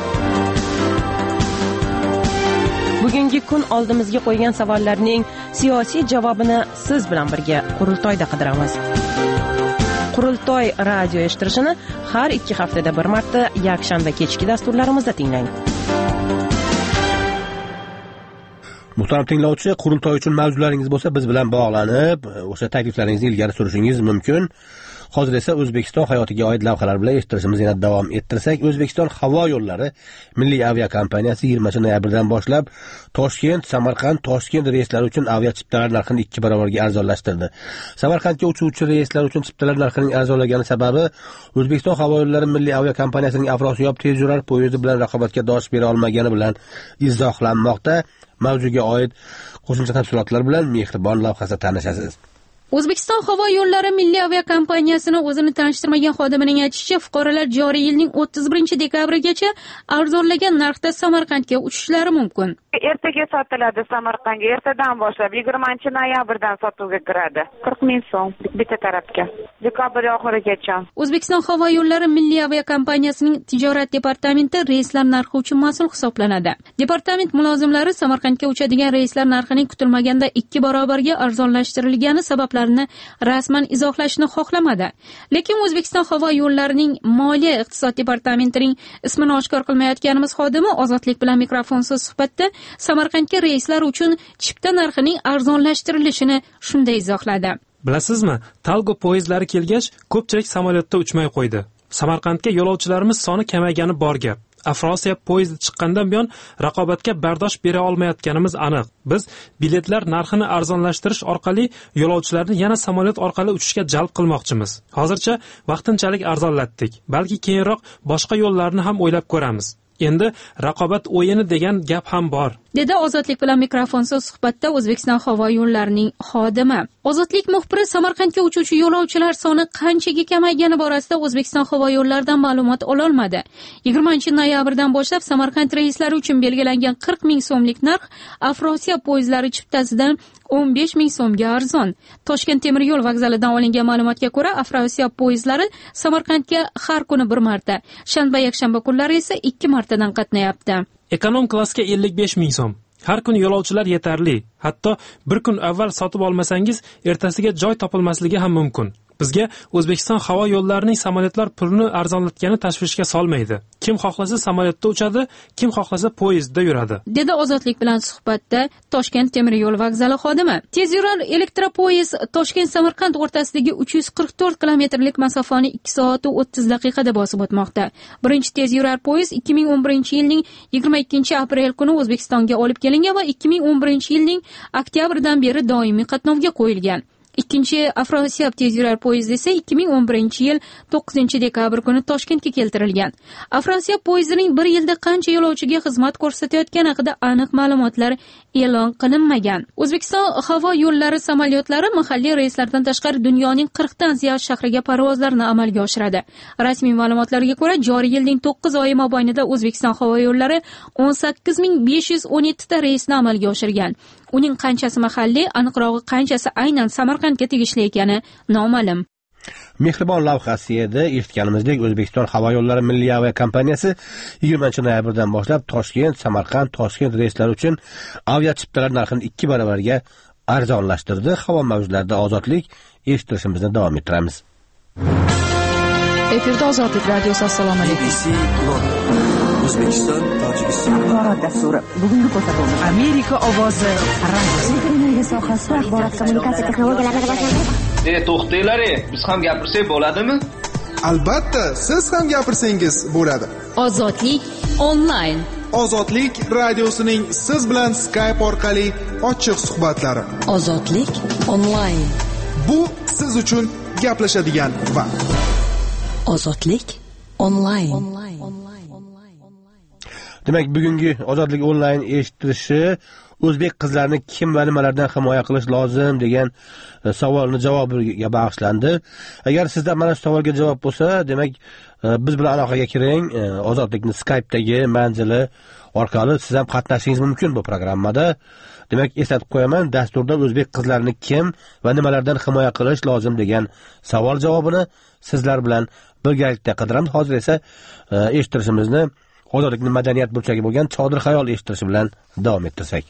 Bugungi kun oldimizga qo'ygan savollarning siyosiy javobini siz bilan birga qurultoyda qidiramiz. Qurultoy radio eshittirishini har ikki haftada bir marta yakshanba kechki dasturlarimizda tinglang. Muhtaram tinglovchi, qurultoy uchun mavzularingiz bo'lsa biz bilan bog'lanib, o'sha takliflaringizni ilgari surishingiz mumkin. Hozir esa O'zbekiston hayotiga oid lavhalar bilan eshittirishimizni yana davom ettirsak, O'zbekiston havo yo'llari milliy aviakompaniyasi yigirmanchi noyabrdan boshlab Toshkent, Samarqand, Toshkent reyslari uchun avia chiptalar narxini ikki barobarga arzonlashtirdi. Samarqandga uchuvchi reyslar uchun chiptalar narxining arzonlagani sababi O'zbekiston havo yo'llari milliy aviakompaniyasining Afrosiyob tezyurar poyezdi bilan raqobatga dosh bera olmagani bilan izohlanmoqda. Mavzuga oid qo'shimcha tafsilotlar bilan Mehribon lavhasida tanishasiz. O'zbekiston havo yo'llari milliy aviakompaniyasini o'zini tanishtirmagan xodimining aytishicha, fuqarolar joriy yilning o'ttiz birinchi dekabrigacha arzonlagan narxda Samarqandga uchishlari mumkin. Ertaga sotiladi Samarqandga, ertadan boshlab yigirmanchi noyabrdan sotuvga kiradi. qirq ming so'm bitta tarafga. Dekabr oxirigacha. O'zbekiston havo yo'llari milliy aviakompaniyasining tijorat departamenti reyslar narxi uchun mas'ul hisoblanadi. Departament mulozimlari Samarqandga uchadigan reyslar narxining kutilmaganda ikki barobarga arzonlashtirilgani sababli rasman izohlashni xohlamadi. Lekin O'zbekiston havo yo'llarining moliya iqtisod departamentining ismini oshkor qilmayotganimiz xodimi Ozodlik bilan mikrofonsiz suhbatda Samarqandga reyslar uchun chipta narxining arzonlashtirilishini shunday izohladi. Bilasizmi, Talgo poyezdlari kelgach, ko'pchilik samolyotda uchmay qo'ydi. Samarqandga yo'lovchilarimiz soni kamaygani bor gap. Afrosiya poyezdi chiqqandan buyon raqobatga bardosh bera olmayotganimiz aniq. Biz biletlar narxini arzonlashtirish orqali yo'lovchilarni yana samolyot orqali uchishga jalb qilmoqchimiz. Hozircha vaqtinchalik arzonlatdik. Balki keyinroq boshqa yo'llarni ham o'ylab ko'ramiz. Endi raqobat o'yini degan gap ham bor, dedi Ozodlik bilan mikrofonsiz suhbatda O'zbekiston havo yo'llarining xodimi. Ozodlik muxbiri Samarqandga uchuvchi yo'lovchilar soni qanchaga kamaygani borasida O'zbekiston havo yo'llaridan ma'lumot ola olmadi. yigirmanchi noyabrdan boshlab Samarqand reyslari uchun belgilangan qirq ming so'mlik narx Afrosiya poyezdlari chiptasidan o'n besh ming so'mga arzon. Toshkent temir yo'l vokzalidan olingan ma'lumotga ko'ra, Afrosiya poyezdlari Samarqandga har kuni bir marta, shanba yakshanba kunlari esa ikki martadan qatnayapti. Ekonom klassga ellik besh ming so'm. Har kuni yo'lovchilar yetarli. Hatto bir kun avval sotib olmasangiz, ertasiga joy topilmasligi ham mumkin. Bizga O'zbekiston havo yo'llarining samolyotlar pulini arzonlatgani tashvishga solmaydi. Kim xohlasa samolyotda uchadi, kim xohlasa poyezdda yuradi, dedi Ozodlik bilan suhbatda Toshkent temir yo'l vokzali xodimi. Tezyurar elektropoyezd Toshkent-Samarqand o'rtasidagi uch yuz qirq to'rt kilometrlik masofani ikki soat o'ttiz daqiqada bosib o'tmoqda. Birinchi tezyurar poyezd ikki ming o'n birinchi yilning yigirma ikkinchi aprel kuni O'zbekistonga olib kelingan va ikki ming o'n birinchi yilning oktyabridan beri doimiy qatnovga qo'yilgan. Ikkinchi Afrosiya tezyurar poyezdi esa ikki ming o'n birinchi yil to'qqizinchi dekabr kuni Toshkentga keltirilgan. Afrosiya poyezdining bir yilda qancha yo'lovchiga xizmat ko'rsatayotgani haqida aniq ma'lumotlar e'lon qilinmagan. O'zbekiston havo yo'llari samolyotlari mahalliy reyslardan tashqari dunyoning qirqdan ziyod shahriga parvozlarni amalga oshiradi. Rasmiy ma'lumotlarga ko'ra, joriy yilning to'qqiz oyi mobaynida O'zbekiston havo yo'llari o'n sakkiz ming besh yuz o'n yetti ta reysni amalga oshirgan. Uning qanchasi mahalliy, aniqrog'i qanchasi aynan Samarqandga tegishli ekani noma'lum. Mehribon lavhasi edi. Eshitganimizdek, O'zbekiston havo yo'llari milliy aviakompaniyasi yigirmanchi noyabrdan boshlab Toshkent, Samarqand, Toshkent reyslari uchun avia chiptalar narxini ikki baravarga arzonlashtirdi. Havo mavjlarida Ozodlik, eshittirishimizni davom ettiramiz. Efirda Ozodlik radiosi. Assalomu alaykum. O'zbekiston, Tojikiston axborot dasturi. Bugungi ko'rsatuvimiz Amerika ovozi radiosi. Energiya sohasida axborot kommunikatsiya texnologiyalarini rivojlantirish. E, to'xtanglar, biz ham gapirsak bo'ladimi? Albatta, siz ham gapirsangiz bo'ladi. Ozodlik onlayn. Ozodlik radiosining siz bilan Skype orqali ochiq suhbatlari. Ozodlik onlayn. Bu siz uchun gaplashadigan vaqt. Ozodlik onlayn. Demak, bugungi Ozodlik onlayn eshittirishi o'zbek qizlarini kim va nimalardan himoya qilish lozim degan savolni javobiga bag'ishlandi. Agar sizda mana shu savolga javob bo'lsa, demak, biz bilan aloqaga kiring. Ozodlikning Skype'dagi manzili orqali siz ham qatnashishingiz mumkin bu programmada. Demak, eslatib qo'yaman, dasturda o'zbek qizlarini kim va nimalardan himoya qilish lozim degan savol javobini sizlar bilan birgalikda qidiramiz. Hozir esa eshittirishimizni Ozodlikning madaniyat burchagi bo'lgan Chodir xayol eshittirishi bilan davom ettirsak.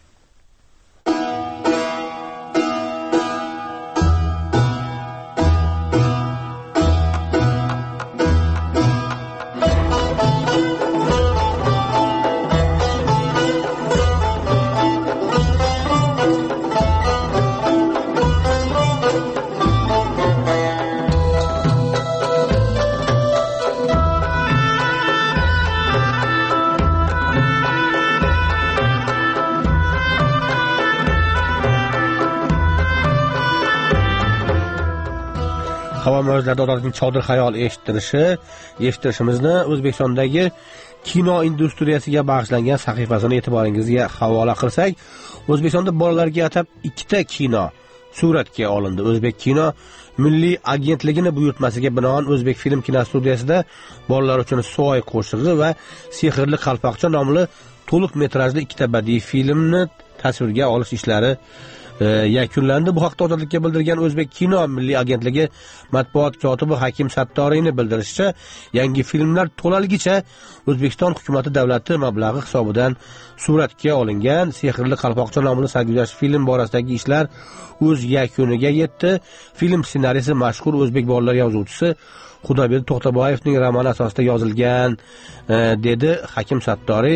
Havo mavjlarida Ozodlikning Chodir xayol eshittirishi, eshittirishimizni O'zbekistondagi kino industriyasiga bag'ishlangan sahifasini e'tiboringizga havola qilsak, O'zbekistonda bolalarga atab ikkita kino suratga olindi. O'zbek kino milliy agentligining buyurtmasiga binoan O'zbek film kinostudiyasida bolalar uchun So'y qo'shig'i va Sehrli qalpoqcha nomli to'liq metrajli ikkita badiiy filmni tasvirga olish ishlari yakunlandi. Bu haqda Ozodlikka bildirgan O'zbek kino milliy agentligi matbuot kotibi Hakim Sattoriyning bildirishicha, yangi filmlar to'laligicha O'zbekiston hukumati davlati mablag'i hisobidan suratga olingan. Sehrli qalpoqcha nomli sarguzasht film borasidagi ishlar o'z yakuniga yetdi. Film ssenariysi mashhur o'zbek bolalar yozuvchisi Xudoberdi To'xtaboyevning romani asosida yozilgan, dedi Hakim Sattoriy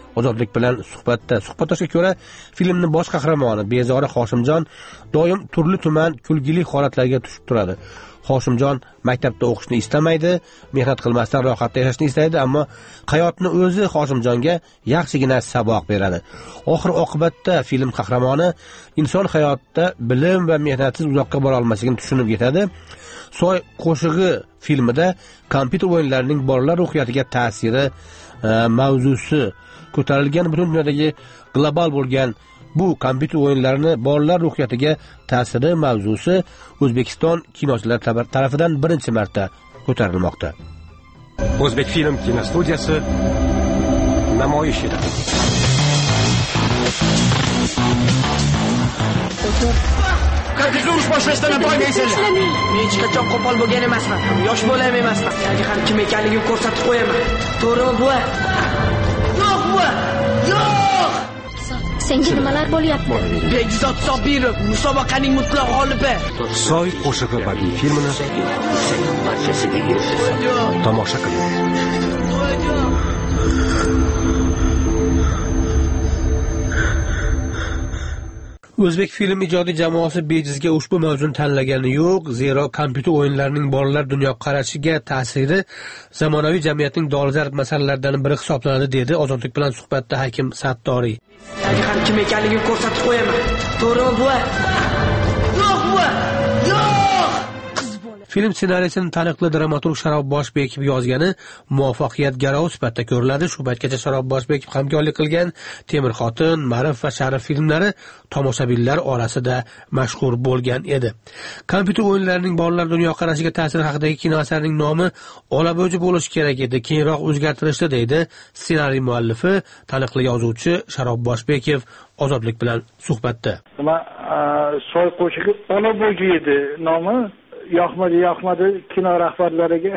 Ozodlik bilan suhbatda. Suhbatdoshga ko'ra, filmning bosh qahramoni Bezori Hoshimjon doim turli tuman kulgili holatlarga tushib turadi. Hoshimjon maktabda o'qishni istamaydi, mehnat qilmasdan rohatda yashashni istaydi, ammo hayotni o'zi Hoshimjonga yaxshigina saboq beradi. Oxir oqibatda film qahramoni inson hayotda bilim va mehnatsiz uzoqqa bora olmasligini tushunib yetadi. Soy qo'shig'i filmida kompyuter o'yinlarining bolalar ruhiyatiga ta'siri mavzusi ko'tarilgan. Butun dunyodagi global bo'lgan bu kompyuter o'yinlarini bolalar ruhiyatiga ta'siri mavzusi O'zbekiston kinochilari tarafidan birinchi marta ko'tarilmoqda. O'zbek film kinostudiyasi namoyish etadi. Qirqqa urush boshlashdan boymaysizlar. Men hech qachon qo'pol bo'lgan emasman. Yosh bolam emasman. Yoki ham kim ekanligimni ko'rsatib qo'yaman. To'g'rimi bu? Yo'q bu. Yo'q. Senga nimalar bo'lyapti? Begzod Sobirov musobaqaning mutlaq g'olibi. Soy qo'shig'i badiiy filmini tomosha qiling. O'zbek film ijodiy jamoasi bejizga ushbu mavzuni tanlagani yo'q, zero kompyuter o'yinlarining bolalar dunyoqarashiga ta'siri zamonaviy jamiyatning dolzarb masalalaridan biri hisoblanadi, dedi Ozodlik bilan suhbatda Hakim Sattoriy. Yoki ham kim ekanligimni ko'rsatib qo'yaman. To'g'rimi bu? Yo'q bu. Yo'q. Film ssenarisini taniqli dramaturg Sharob Boshbekov yozgani muvaffaqiyat garovi sifatida ko'riladi. Shu paytgacha Sharob Boshbekov hamkorlik qilgan Temir xotin, Ma'rif va Sharif filmlari tomoshabinlar orasida mashhur bo'lgan edi. Kompyuter o'yinlarining bolalar dunyoqarashiga ta'siri haqidagi kino asarining nomi Olabo'ji bo'lishi kerak edi, keyinroq o'zgartirildi, deydi ssenariy muallifi, taniqli yozuvchi Sharob Boshbekov Ozodlik bilan suhbatda. Nima soy qo'shig'i Olabo'ji edi nomi. Yoqmadi, yoqmadi kino rahbarlariga.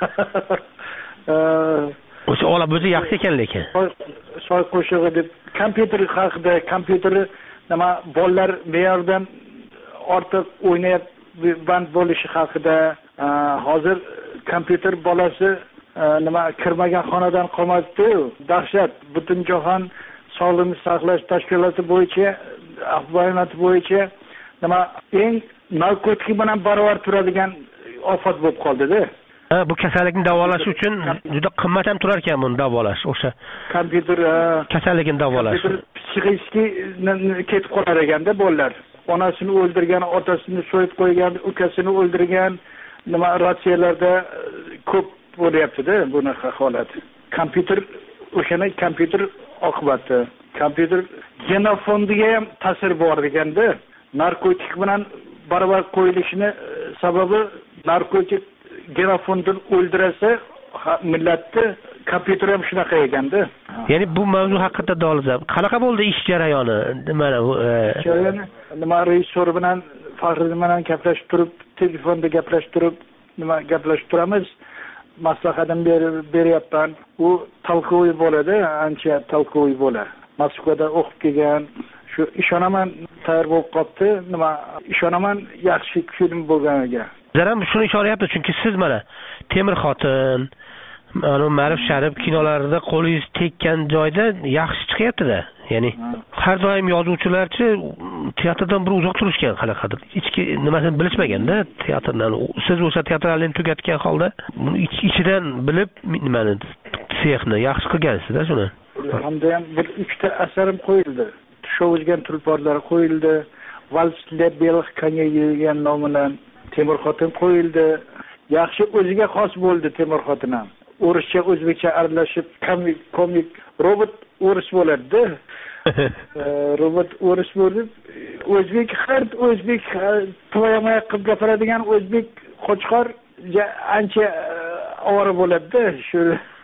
O'sha Olabo'ji yaxshi ekan lekin. Soy qo'shig'i deb kompyuter haqida, kompyuteri nima bolalar me'yordan ortiq o'ynayib band bo'lishi haqida. Hozir kompyuter bolasi nima kirmagan xonadan qolmasdi. Dahshat. Butun jahon sog'liqni saqlash tashkiloti bo'yicha, bayonoti bo'yicha nima eng narkotik bilan barobar turadigan ofat bo'lib qoldi-da. Ha, bu kasallikni davolash uchun juda qimmat ham turar ekan buni davolash, o'sha kompyuter kasallikni davolash. Psixiki ketib qolar ekanda bolalar. Onasini o'ldirgan, otasini so'yib qo'ygan, ukasini o'ldirgan, nima ratsiyalarda ko'p bo'lyapti-da bunaqa holat. Kompyuter o'shani kompyuter oqibati. Kompyuter genofondiga ham ta'sir bor ekanda. Narkotik bilan barobar qo'yilishini sababi narkotik genofondni o'ldirasa millatni kompyuter ham shunaqa ekanda. Ya'ni bu mavzu haqida dolzarb. Qanaqa bo'ldi ish jarayoni? Mana bu jarayoni nima rejissor bilan Faxriddin bilan gaplashib turib, telefonda gaplashib turib, nima gaplashib turamiz. Maslahatim beryapman. U talqoviy bo'ladi, ancha talqoviy bo'ladi. Moskvada o'qib kelgan, shu ishonaman tayyor bo'lib qolibdi. Nima ishonaman yaxshi film bo'lganiga. Zaram shuni ishoryapti, chunki siz mana Temir xotin, mana Ma'rif Sharif kinolarida qo'lingiz tekkan joyda yaxshi chiqyapti-da. Ya'ni har doim yozuvchilarchi teatrdan bir uzoq turishgan qanaqadir. Ichki nimasini bilishmaganda teatrdan. Siz o'sha teatralni tugatgan holda buni ichidan bilib nimani sexni yaxshi qilgansiz-da shuni. Hamda ham bir uchta asarim qo'yildi. Tushovizgan tulporlar qo'yildi. Valslar belx kanyayi degan nom bilan Temir xotin qo'yildi. Yaxshi o'ziga xos bo'ldi Temir xotin ham. O'rischa o'zbekcha aralashib komik komik robot o'ris bo'ladi-da. Robot o'ris bo'lib, o'zbek har o'zbek to'yamay qilib gapiradigan o'zbek qo'chqor ancha ovora bo'ladi-da. Shu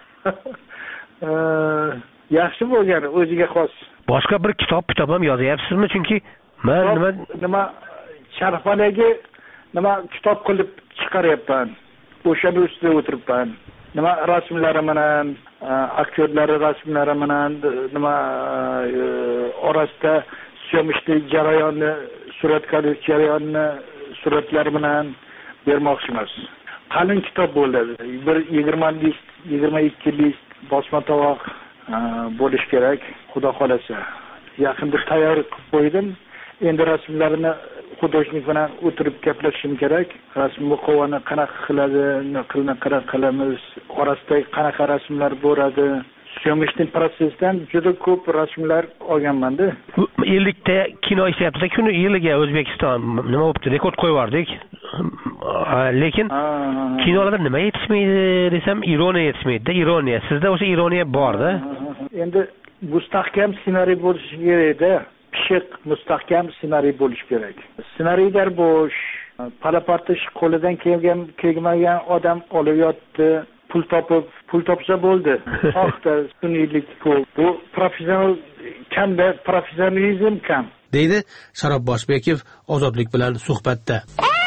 yaxshi bo'lgan, o'ziga xos. Boshqa bir kitob kitob ham yozyapsizmi? Chunki men nima nima sharhpalaga nima kitob qilib chiqaryapman. O'shani ustida o'tiribman. Nima rasmlari bilan, aktyorlari rasmlari bilan nima orasida syomishlik jarayonni, suratga olish jarayonini suratlari bilan bermoqchimiz. Qalin kitob bo'ladi. Bir yigirma list, yigirma ikki list bosma tovoq bo'lish kerak, xudo xolasa. Yaqinda tayyor qilib qo'ydim. Endi rasmlarini hudojnik bilan o'tirib gaplashishim kerak. Rasm muqovani qanaqa qiladi, qanaqa qilamiz, orasida qanaqa rasmlar bo'ladi. Syomishning protsessidan juda ko'p rasmlar olganman-da. Yillikda kino ishlayapti, kuni yiliga O'zbekiston nima bo'libdi, rekord qo'yib yubordik. Lekin kinolarda nima yetishmaydi desam, ironiya yetishmaydi-da, ironiya. Sizda o'sha ironiya bor-da. Endi mustahkam ssenariy bo'lishi kerak-da. Pishiq, mustahkam ssenariy bo'lishi kerak. Ssenariylar bo'sh, palapartish qo'lidan kelgan, kelmagan odam olib yotdi. Pul topib, pul topsa bo'ldi. Soxta, sun'iylik ko'p. Bu professional kamda, professionalizm kam. Deydi Sharob Boshbekov Ozodlik bilan suhbatda.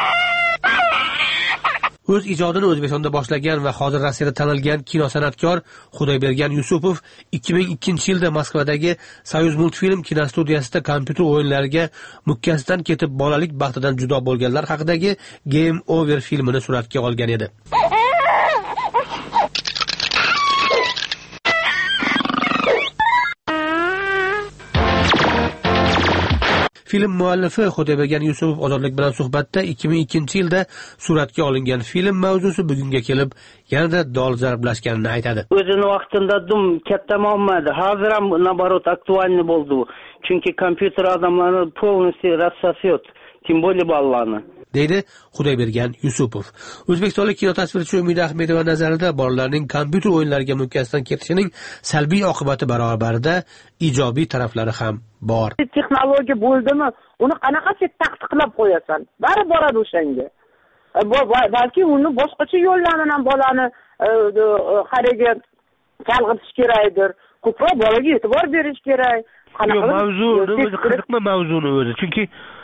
O'z ijodini O'zbekistonda boshlagan va hozir Rossiyada tanilgan kino san'atkor Xudoybergan Yusupov ikki ming ikkinchi yilda Moskvadagi Soyuz multfilm kinostudiyasida kompyuter o'yinlariga mukkasidan ketib bolalik baxtidan judo bo'lganlar haqidagi Game Over filmini suratga olgan edi. Film muallifi Xudoybergan Yusupov Ozodlik bilan suhbatda ikki ming ikkinchi yilda suratga olingan film mavzusi bugunga kelib yanada dolzarblashganini aytadi. O'zini vaqtida dum katta muammo edi. Hozir ham naborot aktualniy bo'ldi. Chunki kompyuter odamlarni полностью рассосет, тем более bolalarni. Deydi Xudoybergan Yusupov. O'zbekistonlik kino tasvirchi Umida Ahmedova nazarida bolalarning kompyuter o'yinlariga mukkasidan ketishining salbiy oqibati barobarida ijobiy taraflari ham bor. Texnologiya bo'ldimi, uni qanaqa taqiqlab qo'yasan? Bari boradi o'shanga. Balki uni boshqacha yo'llar bilan bolani haraga chalg'itish kerakdir. Ko'proq bolaga e'tibor berish kerak. Qanaqa mavzuni o'zi qiziqmi mavzuni o'zi? Chunki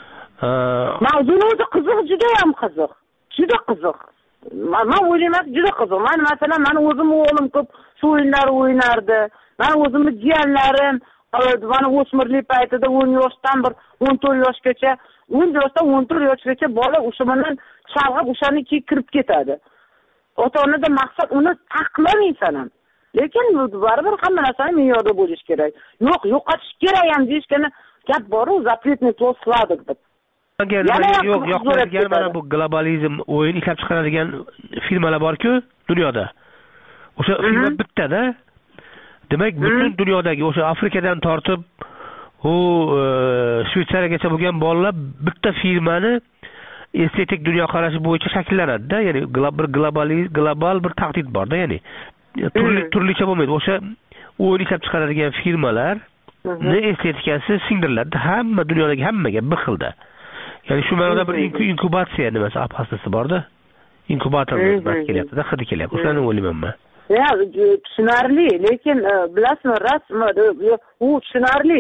mavzuni o'zi qiziq, juda ham qiziq. Juda qiziq. Men o'ylayman, juda qiziq. Men masalan, men o'zim o'g'lim ko'p shu o'yinlar o'ynardi. Men o'zimni jiyanlarim mana o'smirlik paytida o'n yoshdan bir o'n to'rt yoshgacha, o'n yoshdan o'n to'rt yoshgacha bola o'sha bilan chalg'ib o'shani kirib ketadi. Ota-onada maqsad uni taqlamaysan ham. Lekin baribir hamma narsani me'yorda bo'lish kerak. Yo'q, yo'qotish kerak ham deyishgani gap bor-ku, запретный плод сладок deb. Yo'q, yo'qolgan mana bu globalizm o'yin ishlab chiqaradigan firmalar bor-ku dunyoda. O'sha firma bittada. Demak, butun dunyodagi o'sha Afrikadan tortib u Shvetsariyagacha bo'lgan bolalar bitta firmani estetik dunyoqarashi bo'yicha shakllanadi-da, ya'ni global global bir tahdid bor-da, ya'ni turli turlicha bo'lmaydi. O'sha o'yin ishlab chiqaradigan firmalarni estetikasi singdiriladi hamma dunyodagi hammaga bir xilda. Ya'ni shu ma'noda bir inkubatsiya nimasi apostasi bor-da. Inkubator nimasi kelyapti-da, hidi kelyapti. O'shani o'ylayman men. Ya, tushunarli, lekin bilasizmi, rasm u tushunarli.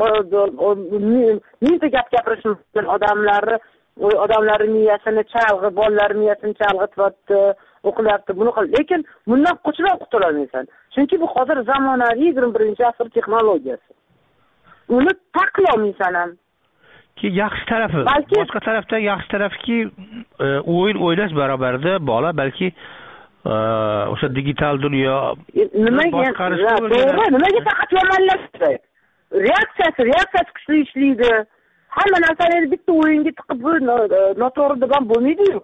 Mingta gap gapirish mumkin, odamlarni, odamlarning miyasini chalg'ib, bolalarning miyasini chalg'itibdi, o'qilyapti, buni qil. Lekin bundan qochib qutula olmaysan. Chunki bu hozir zamonaviy yigirma birinchi asr texnologiyasi. Uni taqla olmaysan ham. Ki yaxshi tarafi, boshqa tarafdan yaxshi tarafki, o'yin o'ynash barobarida bola balki o'sha digital dunyo nimaga to'g'ri, nimaga faqat yomonlashdi? Reaksiyasi, reaksiyasi kuchli ishlaydi. Hamma narsani bitta o'yinga tiqib noto'g'ri degan bo'lmaydi-ku.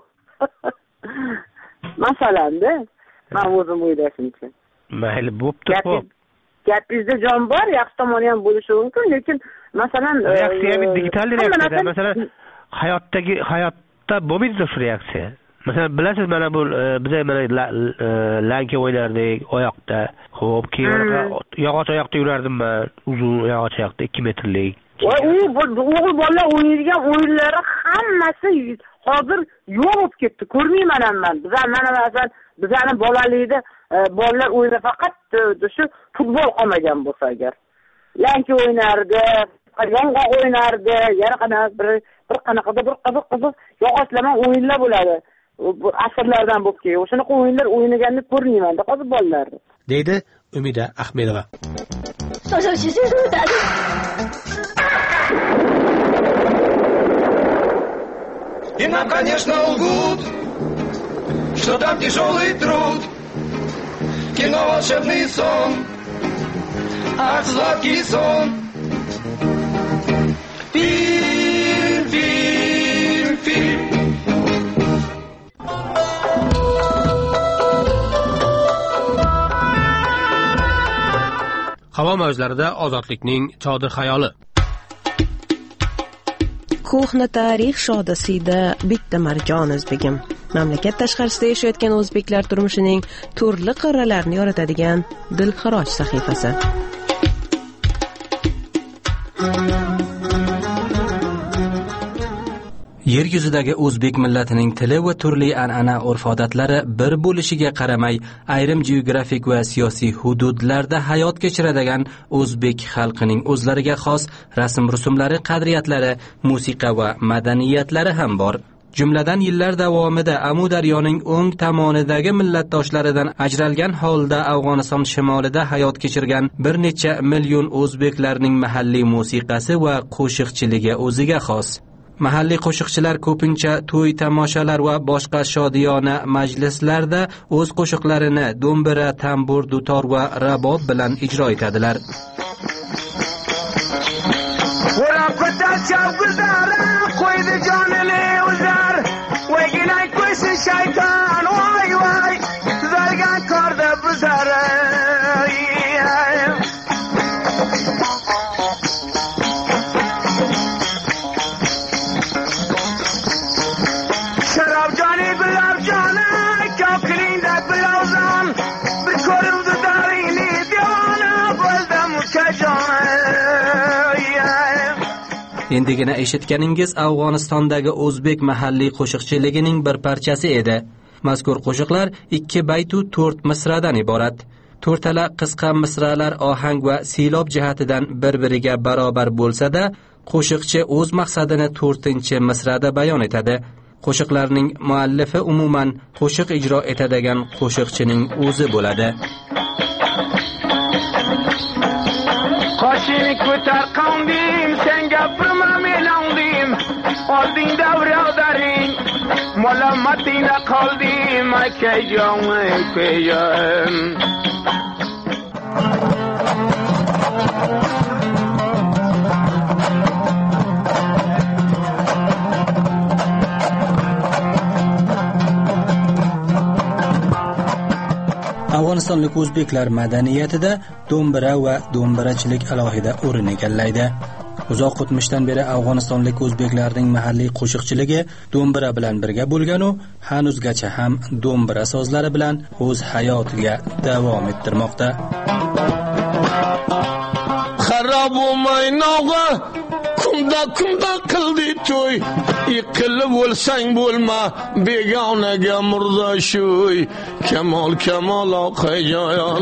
Masalan-da, men o'zim o'ylashimcha. Mayli, bo'pti. Gapingizda jon bor, yaxshi tomoni ham bo'lishi mumkin, lekin masalan reaksiya digital reaksiya, masalan hayotdagi hayotda bo'lmaydi shu reaksiya. Masalan, bilasiz, mana bu biz mana lanka o'ynardik oyoqda. Xo'p, keyin yog'och oyoqda yurardim men, uzun yog'och oyoqda ikki metrlik. Voy, u o'g'il bolalar o'ynaydigan o'yinlari hammasi hozir yo'q bo'lib ketdi. Ko'rmayman ham men. Bizlar mana masalan, bizlarning bolalikda bolalar o'yini faqat shu futbol qolmagan bo'lsa agar. Lanka o'ynardi, yong'oq o'ynardi, yana qanaqa bir bir qanaqada bir qiziq qiziq yog'ochlaman o'yinlar bo'ladi. Bu asrlardan bo'lib kelgan. O'shanaqa o'yinlar o'ynaganini ko'rmayman-da hozir bolalarni. Deydi Umida Ahmedova. И нам, конечно, лгут, что там тяжелый труд, кино волшебный сон. axloqiy son. Fil, fil, fil. Havo mavjlarida ozodlikning chodir xayoli. Ko'hna tarix shodasida bitta marjon o'zbegim. Mamlakat tashqarisida yashayotgan o'zbeklar turmushining turli qirralarini yoritadigan dilxiroj sahifasi. Yer yuzidagi o'zbek millatining tili va turli an'ana urf-odatlari bir bo'lishiga qaramay, ayrim geografik va siyosiy hududlarda hayot kechiradigan o'zbek xalqining o'zlariga xos rasm-rusumlari, qadriyatlari, musiqa va madaniyatlari ham bor. Jumladan yillar davomida Amu daryoning o'ng tomonidagi millatdoshlaridan ajralgan holda Afg'oniston shimolida hayot kechirgan bir necha million o'zbeklarning mahalliy musiqasi va qo'shiqchiligi o'ziga xos. Mahalliy qo'shiqchilar ko'pincha to'y, tomoshalar va boshqa shodiyona majlislarda o'z qo'shiqlarini do'mbira, tambur, dutor va rabob bilan ijro etadilar. Qo'ydi jonini o'zar, voyginay qo'ysin shayton, voy voy, tuzalgan korda buzar. Sharob joni, gulab joni, ko'kringda bilozon, bir ko'ruvdi darini devona, bo'ldim ukajon. Endigina eshitganingiz Afg'onistondagi o'zbek mahalliy qo'shiqchiligining bir parchasi edi. Mazkur qo'shiqlar ikki baytu to'rt misradan iborat. To'rtala qisqa misralar ohang va siylob jihatidan bir-biriga barobar bo'lsa-da, qo'shiqchi o'z maqsadini to'rtinchi misrada bayon etadi. Qo'shiqlarning muallifi umuman qo'shiq ijro etadigan qo'shiqchining o'zi bo'ladi. Qoshini ko'tar qondim, sen gapirma men ondim, oldingda birodaring, malomatingda qoldim, akajon, akajon. Afg'onistonlik o'zbeklar madaniyatida do'mbira va do'mbirachilik alohida o'rin egallaydi. Uzoq o'tmishdan beri Afg'onistonlik o'zbeklarning mahalliy qo'shiqchiligi do'mbira bilan birga bo'lgan u hanuzgacha ham do'mbira sozlari bilan o'z hayotiga davom ettirmoqda. Xarob bo'lmay nog'a, kunda kunda qildi to'y, yiqilib bo'lsang bo'lma, begonaga murda shuy, kamol kamol oqajon.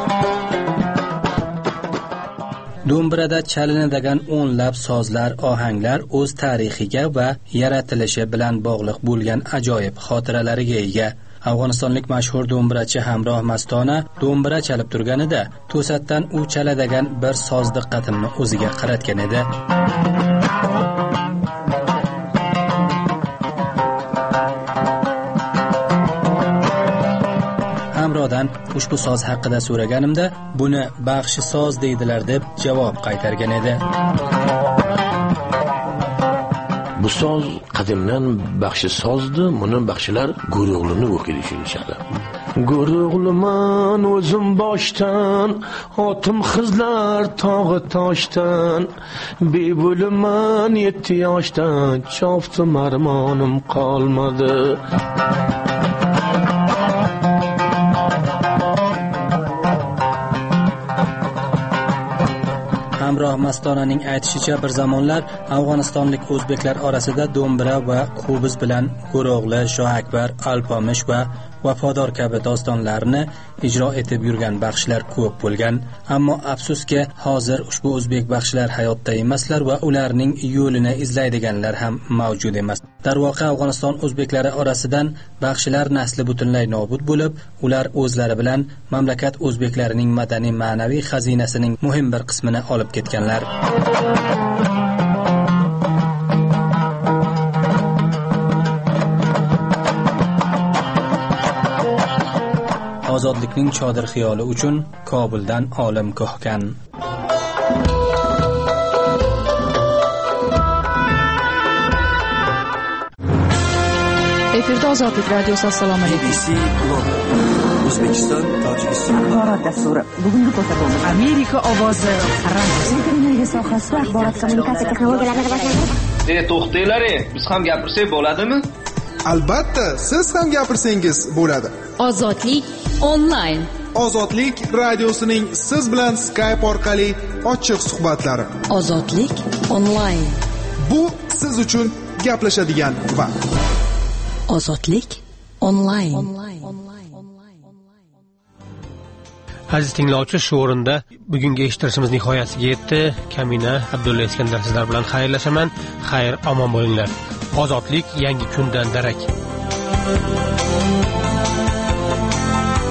Do'mbirada chalinadigan o'nlab sozlar, ohanglar o'z tarixiga va yaratilishi bilan bog'liq bo'lgan ajoyib xotiralariga ega. Afg'onistonlik mashhur do'mbirachi Hamroh Mastona do'mbira chalib turganida to'satdan u chaladigan bir soz diqqatimni o'ziga qaratgan edi. Hamrodan ushbu soz haqida so'raganimda, buni baxshi soz deydilar deb javob qaytargan edi. Bu soz qadimdan baxshi sozdi, buni baxshilar guruqlini o'qiydi shunchalik. Guruqliman o'zim boshdan, otim xizlar tog'i toshdan, bebulman yetti yoshdan, choftim armonim qolmadi. Hamroh Mastonaning aytishicha, bir zamonlar Afg'onistonlik o'zbeklar orasida do'mbira va qo'biz bilan Go'ro'g'li, Shoakbar, Alpomish va Vafodor kabi dostonlarni ijro etib yurgan baxshilar ko'p bo'lgan. Ammo afsuski, hozir ushbu o'zbek baxshilar hayotda emaslar va ularning yo'lini izlaydiganlar ham mavjud emas. Darvoqe, Afg'oniston o'zbeklari orasidan baxshilar nasli butunlay nobud bo'lib, ular o'zlari bilan mamlakat o'zbeklarining madaniy ma'naviy xazinasining muhim bir qismini olib ketganlar. Ozodlikning chodir xiyoli uchun Kobuldan Olim Ko'hkan. efirda Ozodlik radiosi. Assalomu alaykum. O'zbekiston, Tojikiston axborot dasturi. Bugungi ko'rsatuvimiz Amerika ovozi radiosi. Televiziya sohasida axborot kommunikatsiya texnologiyalarini rivojlantirish. E, to'xtanglar, biz ham gapirsak bo'ladimi? Albatta, siz ham gapirsangiz bo'ladi. Ozodlik onlayn. Ozodlik radiosining siz bilan Skype orqali ochiq suhbatlari. Ozodlik onlayn. Bu siz uchun gaplashadigan vaqt. Ozodlik onlayn. Aziz tinglovchi, shu o'rinda bugungi eshittirishimiz nihoyasiga yetdi. Kamina Abdulla Iskandar sizlar bilan xayrlashaman. Xayr, omon bo'linglar. Ozodlik yangi kundan darak.